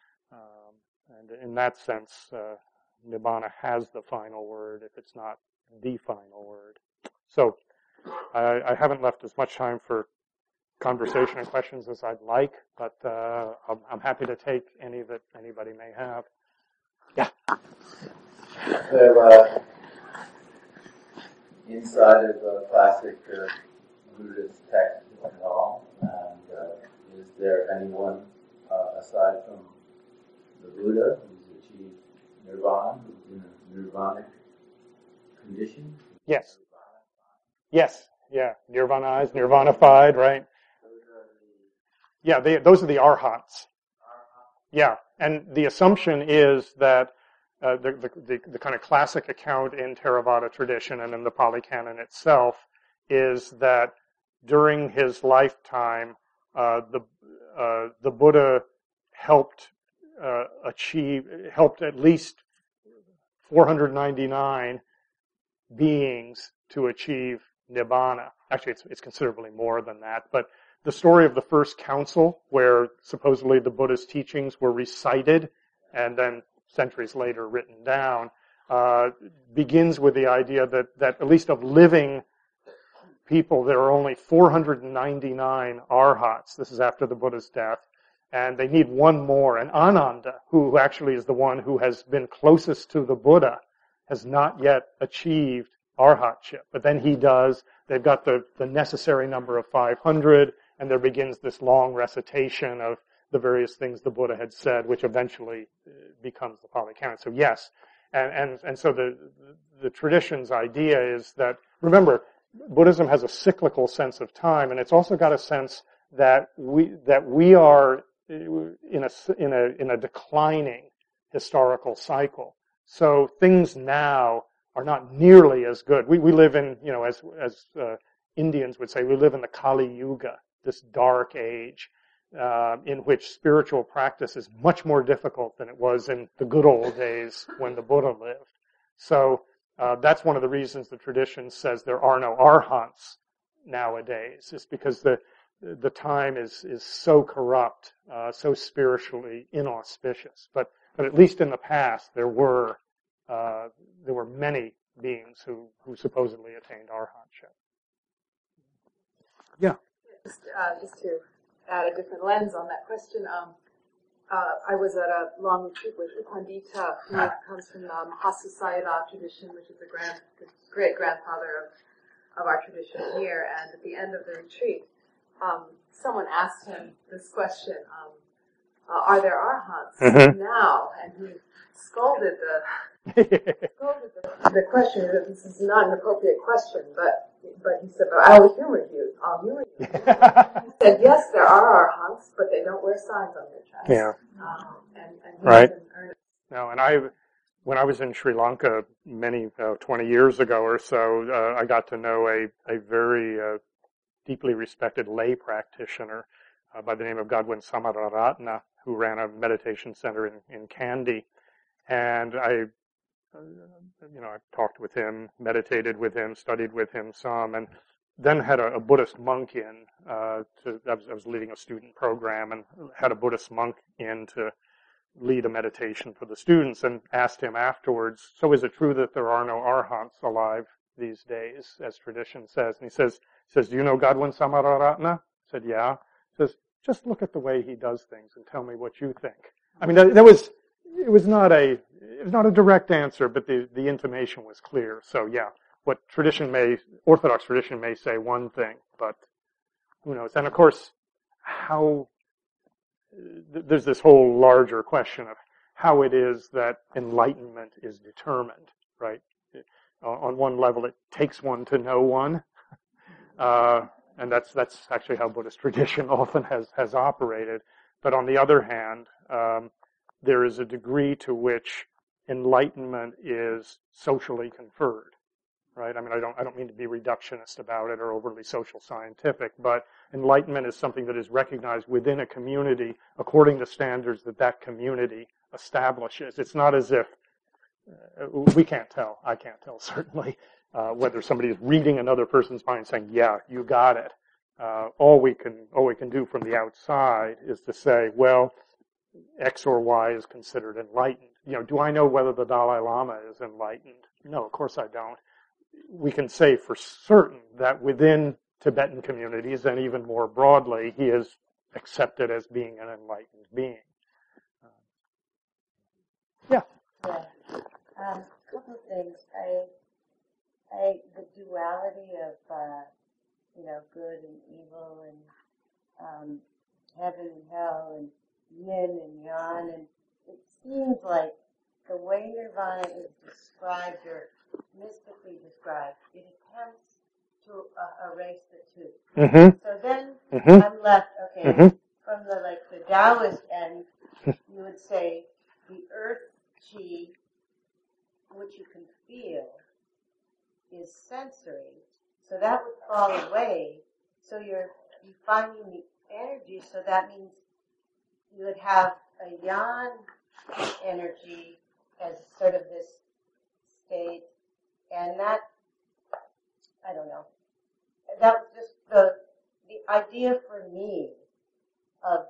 And in that sense, Nibbana has the final word, if it's not the final word. So I haven't left as much time for conversation and questions as I'd like, but I'm happy to take any that anybody may have. Yeah. So, inside of a classic Buddhist text and all, and is there anyone aside from the Buddha who's achieved nirvana, who's in a nirvanic condition? Yes. Yes. Yeah. Nirvanized, nirvanified, right? Yeah, those are the arhats. Yeah, and the assumption is that the kind of classic account in Theravada tradition and in the Pali Canon itself is that during his lifetime, the Buddha helped at least 499 beings to achieve Nibbana. Actually, it's considerably more than that, but the story of the first council, where supposedly the Buddha's teachings were recited and then centuries later written down, begins with the idea that at least of living people, there are only 499 arhats. This is after the Buddha's death. And they need one more. And Ananda, who actually is the one who has been closest to the Buddha, has not yet achieved arhatship. But then he does. They've got the necessary number of 500, and there begins this long recitation of the various things the Buddha had said, which eventually becomes the Pali Canon. So yes, and so the tradition's idea is that, remember, Buddhism has a cyclical sense of time, and it's also got a sense that we are in a declining historical cycle. So things now are not nearly as good. We live in, as Indians would say, we live in the Kali Yuga, this dark age, in which spiritual practice is much more difficult than it was in the good old days when the Buddha lived. So that's one of the reasons the tradition says there are no arhants nowadays. It's because the time is so corrupt, so spiritually inauspicious. But at least in the past, there were many beings who supposedly attained arhatship. Yeah. Just to add a different lens on that question, I was at a long retreat with U Pandita, who comes from the Mahasi Sayadaw tradition, which is the great-grandfather of our tradition here. And at the end of the retreat, someone asked him this question, are there arhants now? And he scolded the question. This is not an appropriate question, but he said, but I will humor you. I'll humor you. He said, yes, there are arhants, but they don't wear signs on their chest. Yeah. And right. No, and when I was in Sri Lanka 20 years ago or so, I got to know a very deeply respected lay practitioner by the name of Godwin Samararatna, who ran a meditation center in Kandy. And I talked with him, meditated with him, studied with him some, and then had a Buddhist monk in. I was leading a student program and had a Buddhist monk in to lead a meditation for the students, and asked him afterwards, so is it true that there are no arhants alive these days, as tradition says? And he says, do you know Godwin Samararatna? I said, yeah. He says, just look at the way he does things and tell me what you think. I mean, it was not a direct answer, but the intimation was clear. So yeah, what Orthodox tradition may say one thing, but who knows? And of course, there's this whole larger question of how it is that enlightenment is determined, right? On one level, it takes one to know one, and that's actually how Buddhist tradition often has operated. But on the other hand, there is a degree to which enlightenment is socially conferred, right? I mean, I don't mean to be reductionist about it or overly social scientific, but enlightenment is something that is recognized within a community according to standards that community establishes. It's not as if we can't tell. I can't tell certainly whether somebody is reading another person's mind, saying, "Yeah, you got it." All we can do from the outside is to say, well, X or Y is considered enlightened. Do I know whether the Dalai Lama is enlightened? No, of course I don't. We can say for certain that within Tibetan communities and even more broadly, he is accepted as being an enlightened being. Yeah. A couple of things. The duality of good and evil and heaven and hell and yin and yang, and it seems like the way nirvana is described or mystically described, it attempts to erase the two. Mm-hmm. So then Mm-hmm. I'm left, Mm-hmm. from the Taoist end, you would say the earth chi, which you can feel, is sensory. So that would fall away. So you're finding the energy, so that means you would have a yang energy as sort of this state, and that, I don't know, that was just the idea for me of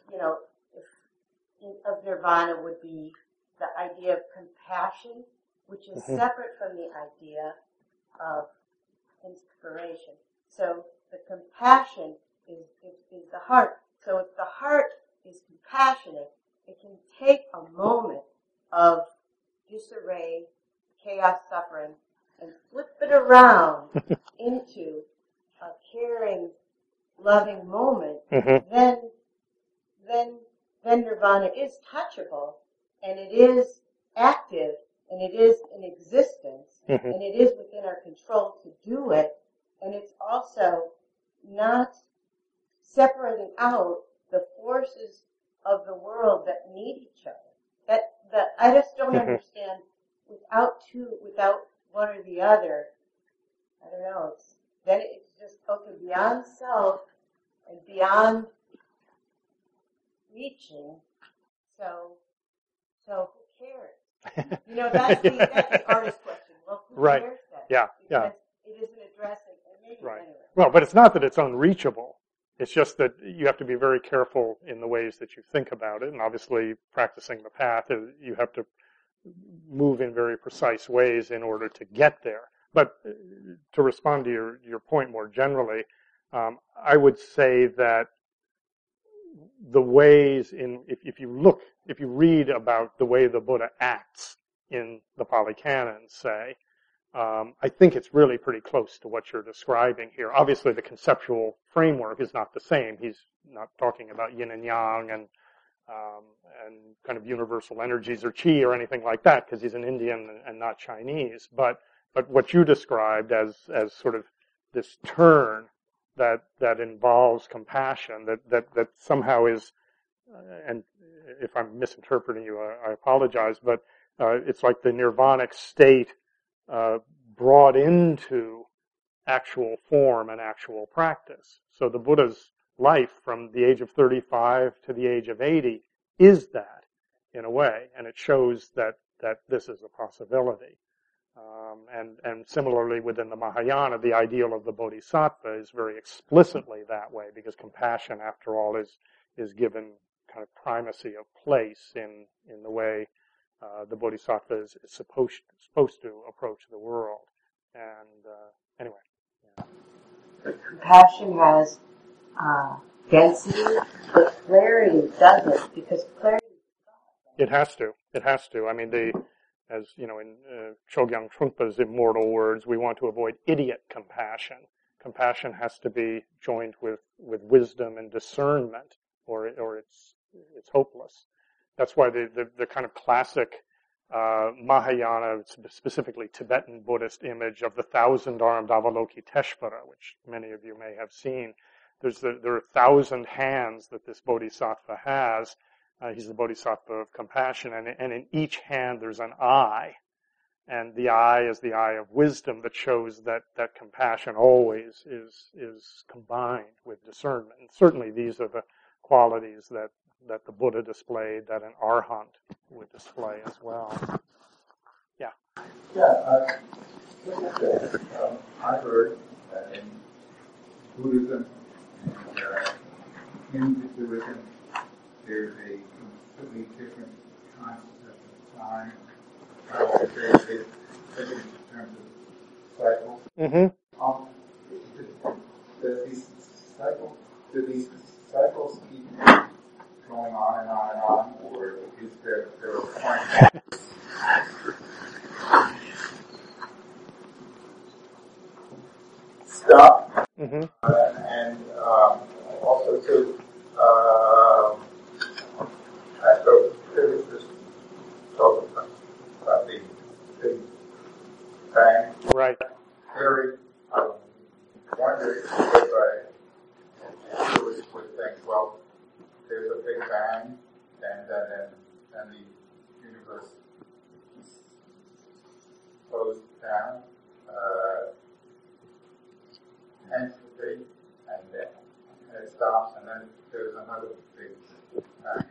of nirvana would be the idea of compassion, which is separate from the idea of inspiration. So the compassion is the heart. So if the heart is compassionate, it can take a moment of disarray, chaos, suffering, and flip it around into a caring, loving moment. Mm-hmm. Then nirvana is touchable, and it is active, and it is in existence, and it is within our control to do it, and it's also not separating out the forces of the world that need each other. That I just don't understand. Without one or the other, I don't know. It's just okay beyond self and beyond reaching. So who cares? You know, that's the artist question. Well, who Right. cares then? Yeah. Because it isn't addressing. Maybe Right. anyway. Well, but it's not that it's unreachable. It's just that you have to be very careful in the ways that you think about it. And obviously, practicing the path, you have to move in very precise ways in order to get there. But to respond to your point more generally, I would say that the ways if you read about the way the Buddha acts in the Pali Canon, say, I think it's really pretty close to what you're describing here. Obviously, the conceptual framework is not the same. He's not talking about yin and yang and kind of universal energies or chi or anything like that, because he's an Indian and not Chinese. But what you described as sort of this turn that involves compassion, that somehow is, and if I'm misinterpreting you, I apologize, but it's like the nirvanic state brought into actual form and actual practice. So the Buddha's life from the age of 35 to the age of 80 is that, in a way, and it shows that this is a possibility. And similarly within the Mahayana, the ideal of the Bodhisattva is very explicitly that way, because compassion, after all, is given kind of primacy of place in the way the Bodhisattva is supposed to approach the world. And anyway. Yeah. Compassion has density, but clarity doesn't, because clarity. It has to. I mean, as you know, in Chogyam Trungpa's immortal words, we want to avoid idiot compassion. Compassion has to be joined with wisdom and discernment, or it's hopeless. That's why the kind of classic Mahayana, specifically Tibetan Buddhist image of the 1,000-armed Avalokiteshvara, which many of you may have seen. There are 1,000 hands that this bodhisattva has. He's the bodhisattva of compassion, and in each hand there's an eye. And the eye is the eye of wisdom that shows that compassion always is combined with discernment. And certainly these are the qualities that the Buddha displayed, that an arhat would display as well. Yeah. Yeah, I heard that in Buddhism and Hinduism, there's a completely different concept of time. In terms of cycles. Mm-hmm. Do these cycles keep going on and on and on, or is there a point? Stop. Mm-hmm. And also to there's this talk about the Big Bang Right. theory. I wonder if I would think, well, there's a Big Bang, and then the universe slows down, entropy, and it stops, and then there's another Big Bang.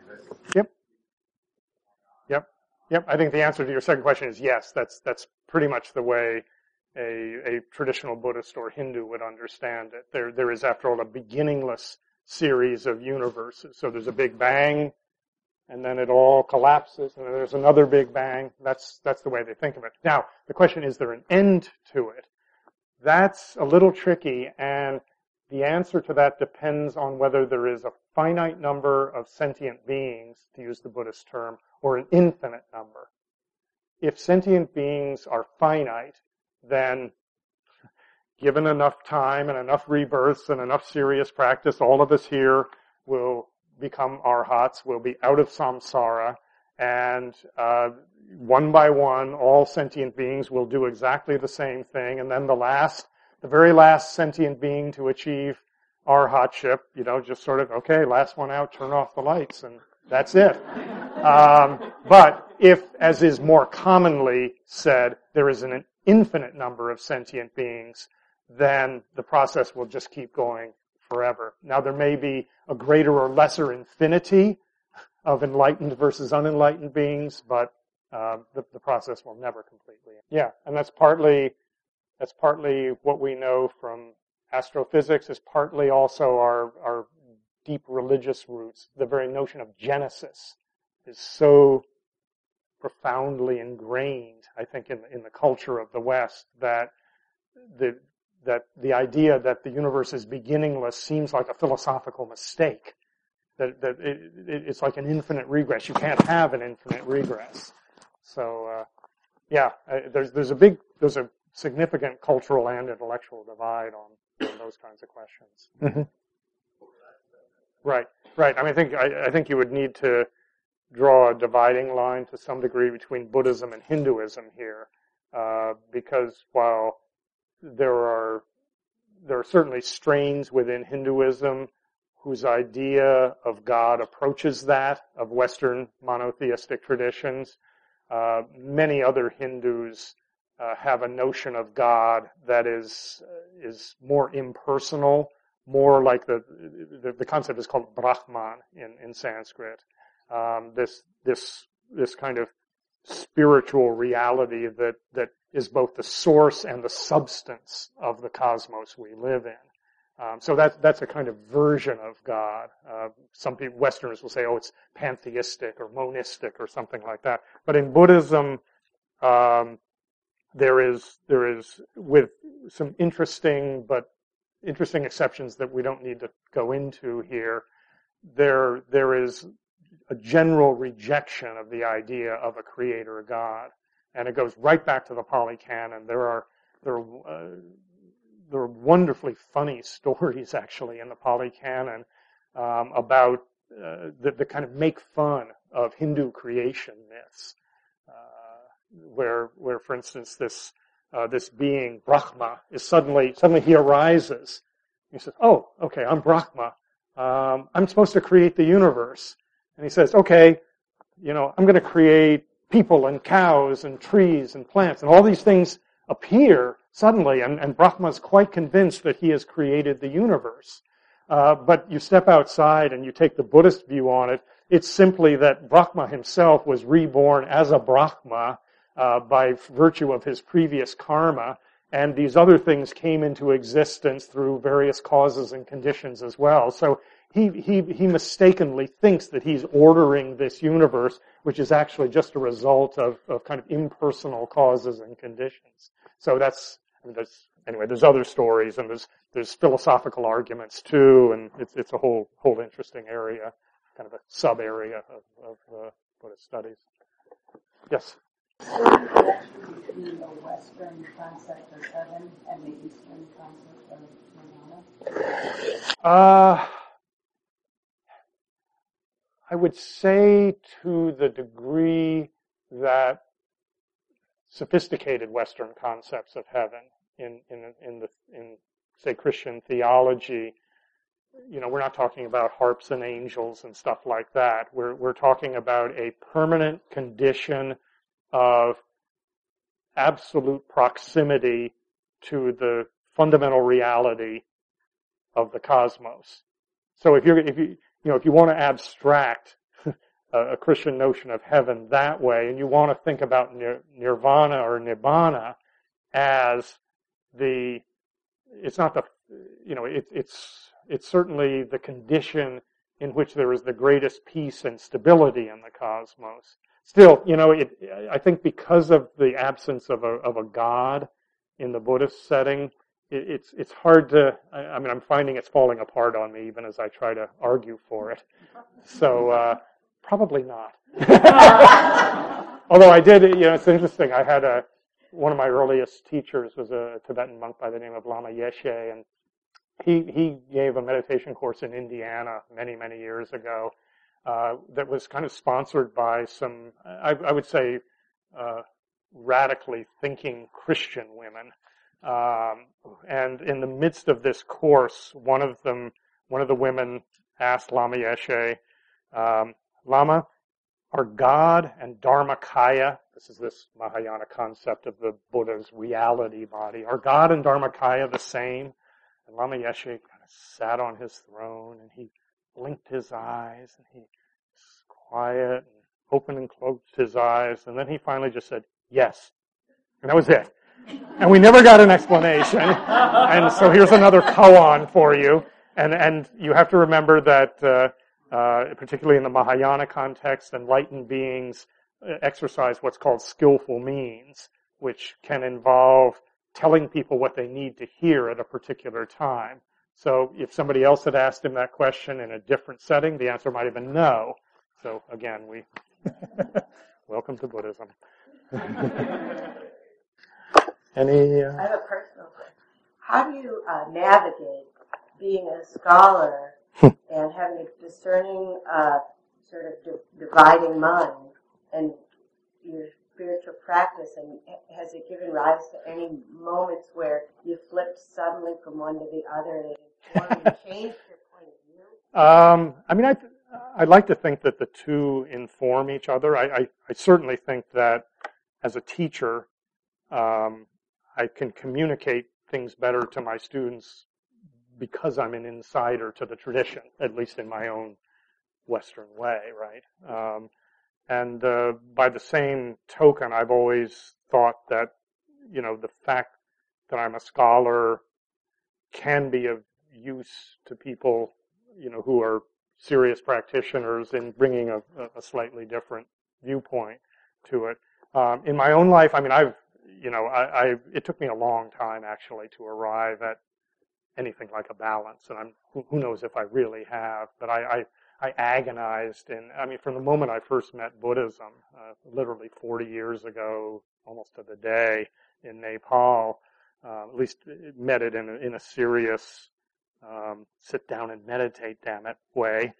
Yep. I think the answer to your second question is yes. That's pretty much the way a traditional Buddhist or Hindu would understand it. There is, after all, a beginningless series of universes. So there's a Big Bang, and then it all collapses, and then there's another Big Bang. That's the way they think of it. Now, the question is there an end to it? That's a little tricky, and the answer to that depends on whether there is a finite number of sentient beings, to use the Buddhist term, or an infinite number. If sentient beings are finite, then given enough time and enough rebirths and enough serious practice, all of us here will become arhats, will be out of samsara, and one by one, all sentient beings will do exactly the same thing, and then the very last sentient being to achieve arhatship, just sort of, okay, last one out, turn off the lights, and that's it. But if, as is more commonly said, there is an infinite number of sentient beings, then the process will just keep going forever. Now, there may be a greater or lesser infinity of enlightened versus unenlightened beings, but the process will never completely end. Yeah, and that's partly what we know from astrophysics, is partly also our deep religious roots. The very notion of Genesis is so profoundly ingrained, I think, in the culture of the West, that the idea that the universe is beginningless seems like a philosophical mistake. That it's like an infinite regress. You can't have an infinite regress. So, there's a significant cultural and intellectual divide on those kinds of questions. Mm-hmm. Right. I mean, I think you would need to draw a dividing line to some degree between Buddhism and Hinduism here, because while there are certainly strains within Hinduism whose idea of God approaches that of Western monotheistic traditions, many other Hindus have a notion of God that is more impersonal, more like the concept is called Brahman in Sanskrit. This kind of spiritual reality that is both the source and the substance of the cosmos we live in. So that's a kind of version of God. Some people, Westerners will say, oh, it's pantheistic or monistic or something like that. But in Buddhism, there is, with some interesting exceptions that we don't need to go into here, there is a general rejection of the idea of a creator God. And it goes right back to the Pali Canon. There are wonderfully funny stories, actually, in the Pali Canon about the kind of make fun of Hindu creation myths, where, for instance, this being Brahma is suddenly he arises. He says, "Oh, okay, I'm Brahma. I'm supposed to create the universe." And he says, "Okay, I'm going to create people and cows and trees and plants, and all these things appear suddenly, and Brahma's quite convinced that he has created the universe. But you step outside and you take the Buddhist view on it, it's simply that Brahma himself was reborn as a Brahma by virtue of his previous karma, and these other things came into existence through various causes and conditions as well. So he mistakenly thinks that he's ordering this universe, which is actually just a result of kind of impersonal causes and conditions. So there's other stories, and there's philosophical arguments too, and it's a whole interesting area, kind of a sub area of Buddhist studies. Yes. Is there a connection between the Western concept of heaven and the Eastern concept of nirvana? I would say to the degree that sophisticated Western concepts of heaven in say Christian theology, we're not talking about harps and angels and stuff like that. We're talking about a permanent condition of absolute proximity to the fundamental reality of the cosmos. So if you want to abstract a Christian notion of heaven that way, and you want to think about nirvana or nibbana as it's certainly the condition in which there is the greatest peace and stability in the cosmos. Still, I think because of the absence of a God in the Buddhist setting, it's hard to, I'm finding it's falling apart on me even as I try to argue for it. So, probably not. Although I did, it's interesting. I had one of my earliest teachers was a Tibetan monk by the name of Lama Yeshe, and he gave a meditation course in Indiana many, many years ago that was kind of sponsored by some, I would say, radically thinking Christian women And in the midst of this course, one of the women asked Lama Yeshe, Lama, are God and Dharmakaya, this is this Mahayana concept of the Buddha's reality body, are God and Dharmakaya the same? And Lama Yeshe kind of sat on his throne and he blinked his eyes and he was quiet and opened and closed his eyes, and then he finally just said, yes. And that was it. And we never got an explanation. And so here's another koan for you. And you have to remember that, particularly in the Mahayana context, enlightened beings exercise what's called skillful means, which can involve telling people what they need to hear at a particular time. So if somebody else had asked him that question in a different setting, the answer might have been no. So again, we welcome to Buddhism. Any? I have a personal question. How do you navigate being a scholar and having a discerning, sort of dividing mind and your spiritual practice? And has it given rise to any moments where you flipped suddenly from one to the other and it changed your point of view? I mean, I'd like to think that the two inform each other. I certainly think that as a teacher, I can communicate things better to my students because I'm an insider to the tradition, at least in my own Western way, right? And by the same token, I've always thought that, the fact that I'm a scholar can be of use to people, who are serious practitioners in bringing a slightly different viewpoint to it. In my own life, I mean, it took me a long time actually to arrive at anything like a balance, and who knows if I really have, but I agonized from the moment I first met Buddhism, literally 40 years ago, almost to the day, in Nepal, at least met it in a serious, sit down and meditate, damn it, way.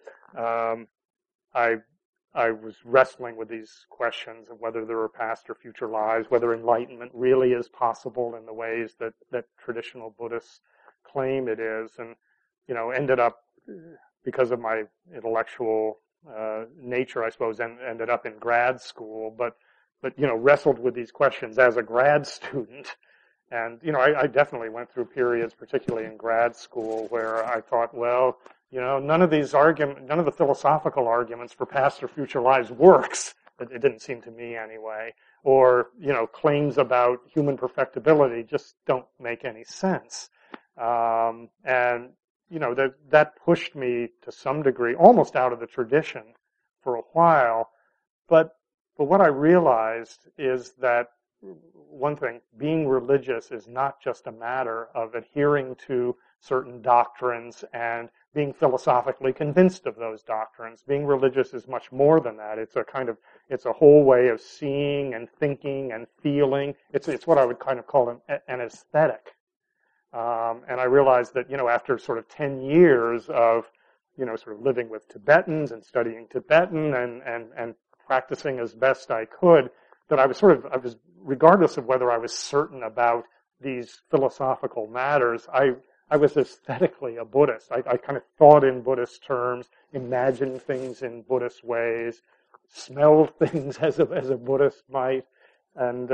I was wrestling with these questions of whether there are past or future lives, whether enlightenment really is possible in the ways that traditional Buddhists claim it is, and, ended up, because of my intellectual nature, I suppose, ended up in grad school, but wrestled with these questions as a grad student. And, I definitely went through periods, particularly in grad school, where I thought, well, none of the philosophical arguments for past or future lives works. It didn't seem to me anyway. Or, claims about human perfectibility just don't make any sense. And, that pushed me to some degree almost out of the tradition for a while. But what I realized is that, one thing, being religious is not just a matter of adhering to certain doctrines and being philosophically convinced of those doctrines. Being religious is much more than that. It's a whole way of seeing and thinking and feeling. It's what I would kind of call an aesthetic. And I realized that, after sort of 10 years of, sort of living with Tibetans and studying Tibetan and practicing as best I could, that I was, regardless of whether I was certain about these philosophical matters, I was aesthetically a Buddhist. I kind of thought in Buddhist terms, imagined things in Buddhist ways, smelled things as a Buddhist might, and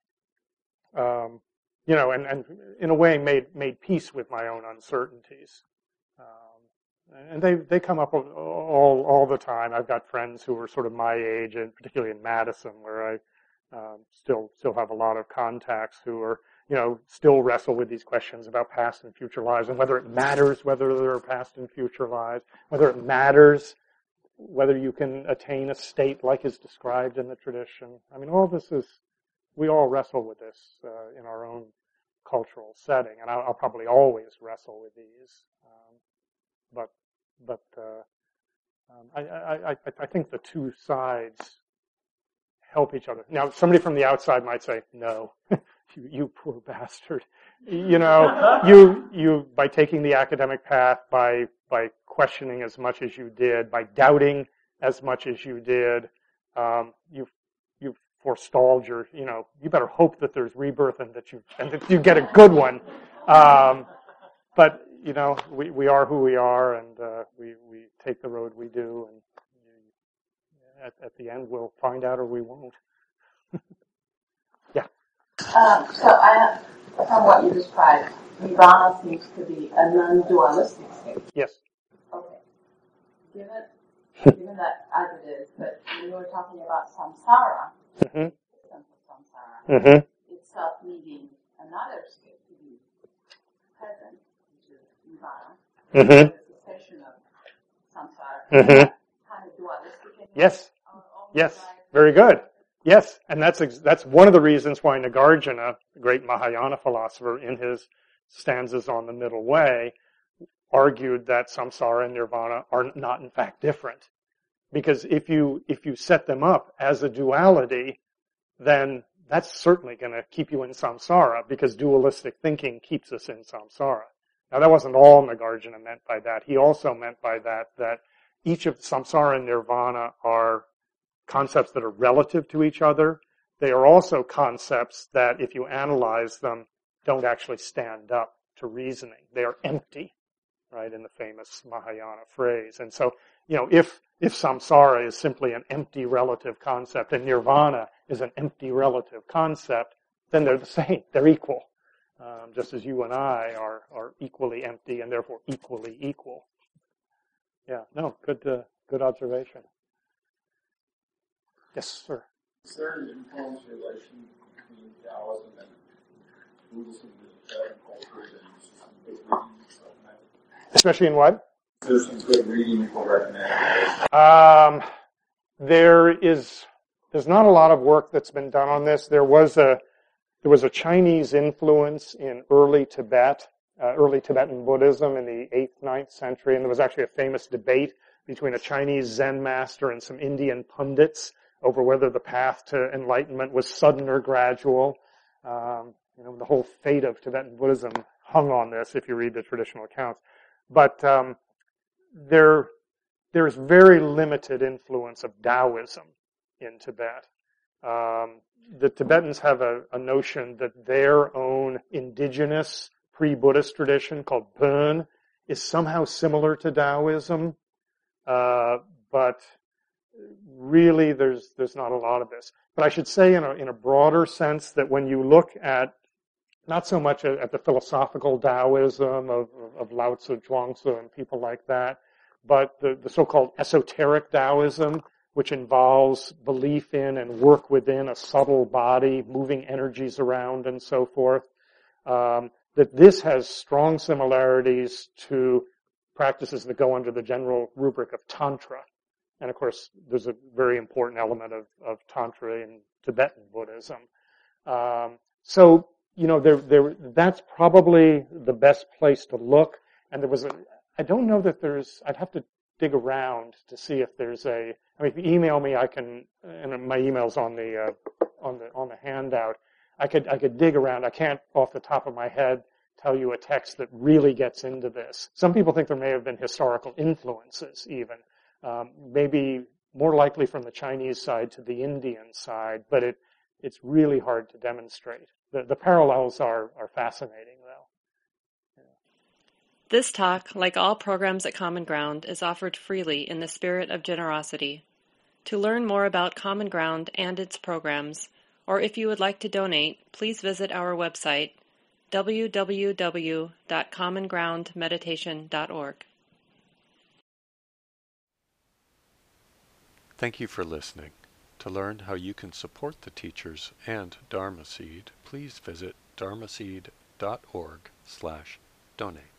and in a way made peace with my own uncertainties. And they come up all the time. I've got friends who are sort of my age, and particularly in Madison, where I still have a lot of contacts who are, still wrestle with these questions about past and future lives, and whether it matters whether there are past and future lives, whether it matters whether you can attain a state like is described in the tradition. I mean, we all wrestle with this in our own cultural setting, and I'll probably always wrestle with these. I think the two sides help each other. Now, somebody from the outside might say, no, you poor bastard. You by taking the academic path, by questioning as much as you did, by doubting as much as you did, you've forestalled your, you better hope that there's rebirth and that you get a good one. But we are who we are, and we take the road we do, and at the end we'll find out or we won't. Yeah. From what you described, Nirvana seems to be a non-dualistic state. Yes. Okay. Given that as it is, but when you were talking about samsara, Mm-hmm. samsara itself needing another state to be present, which is Nirvana, the cessation of samsara, kind of dualistic. Yes. Yes. Very good. Yes, and that's one of the reasons why Nagarjuna, the great Mahayana philosopher, in his stanzas on the Middle Way, argued that samsara and nirvana are not in fact different. Because if you set them up as a duality, then that's certainly going to keep you in samsara, because dualistic thinking keeps us in samsara. Now that wasn't all Nagarjuna meant by that. He also meant by that each of samsara and nirvana are concepts that are relative to each other. They are also concepts that, if you analyze them, don't actually stand up to reasoning. They are empty, right, in the famous Mahayana phrase. And so, if samsara is simply an empty relative concept and nirvana is an empty relative concept, then they're the same. They're equal. Just as you and I are equally empty and therefore equally equal. Yeah, no, good observation. Yes, sir. Is there an influence relation between Taoism and Buddhism in Tibetan culture, and some good readings recommended? Especially in what? There's some good reading you can recommend. There's not a lot of work that's been done on this. There was a Chinese influence in early Tibet, early Tibetan Buddhism in the 8th, 9th century, and there was actually a famous debate between a Chinese Zen master and some Indian pundits over whether the path to enlightenment was sudden or gradual. The whole fate of Tibetan Buddhism hung on this, if you read the traditional accounts. But there's very limited influence of Taoism in Tibet. The Tibetans have a notion that their own indigenous pre-Buddhist tradition called Bön is somehow similar to Taoism, but really there's not a lot of this. But I should say in a broader sense that when you look at not so much at the philosophical Taoism of Lao Tzu, Zhuangzi, and people like that, but the so-called esoteric Taoism, which involves belief in and work within a subtle body, moving energies around and so forth, that this has strong similarities to practices that go under the general rubric of Tantra. And of course, there's a very important element of Tantra in Tibetan Buddhism. That's probably the best place to look. And I don't know that I'd have to dig around to see if there's if you email me, I can, and my email's on the handout. I could dig around. I can't off the top of my head tell you a text that really gets into this. Some people think there may have been historical influences even. Maybe more likely from the Chinese side to the Indian side, but it's really hard to demonstrate. The parallels are fascinating, though. Yeah. This talk, like all programs at Common Ground, is offered freely in the spirit of generosity. To learn more about Common Ground and its programs, or if you would like to donate, please visit our website, www.commongroundmeditation.org. Thank you for listening. To learn how you can support the teachers and Dharma Seed, please visit dharmaseed.org/donate.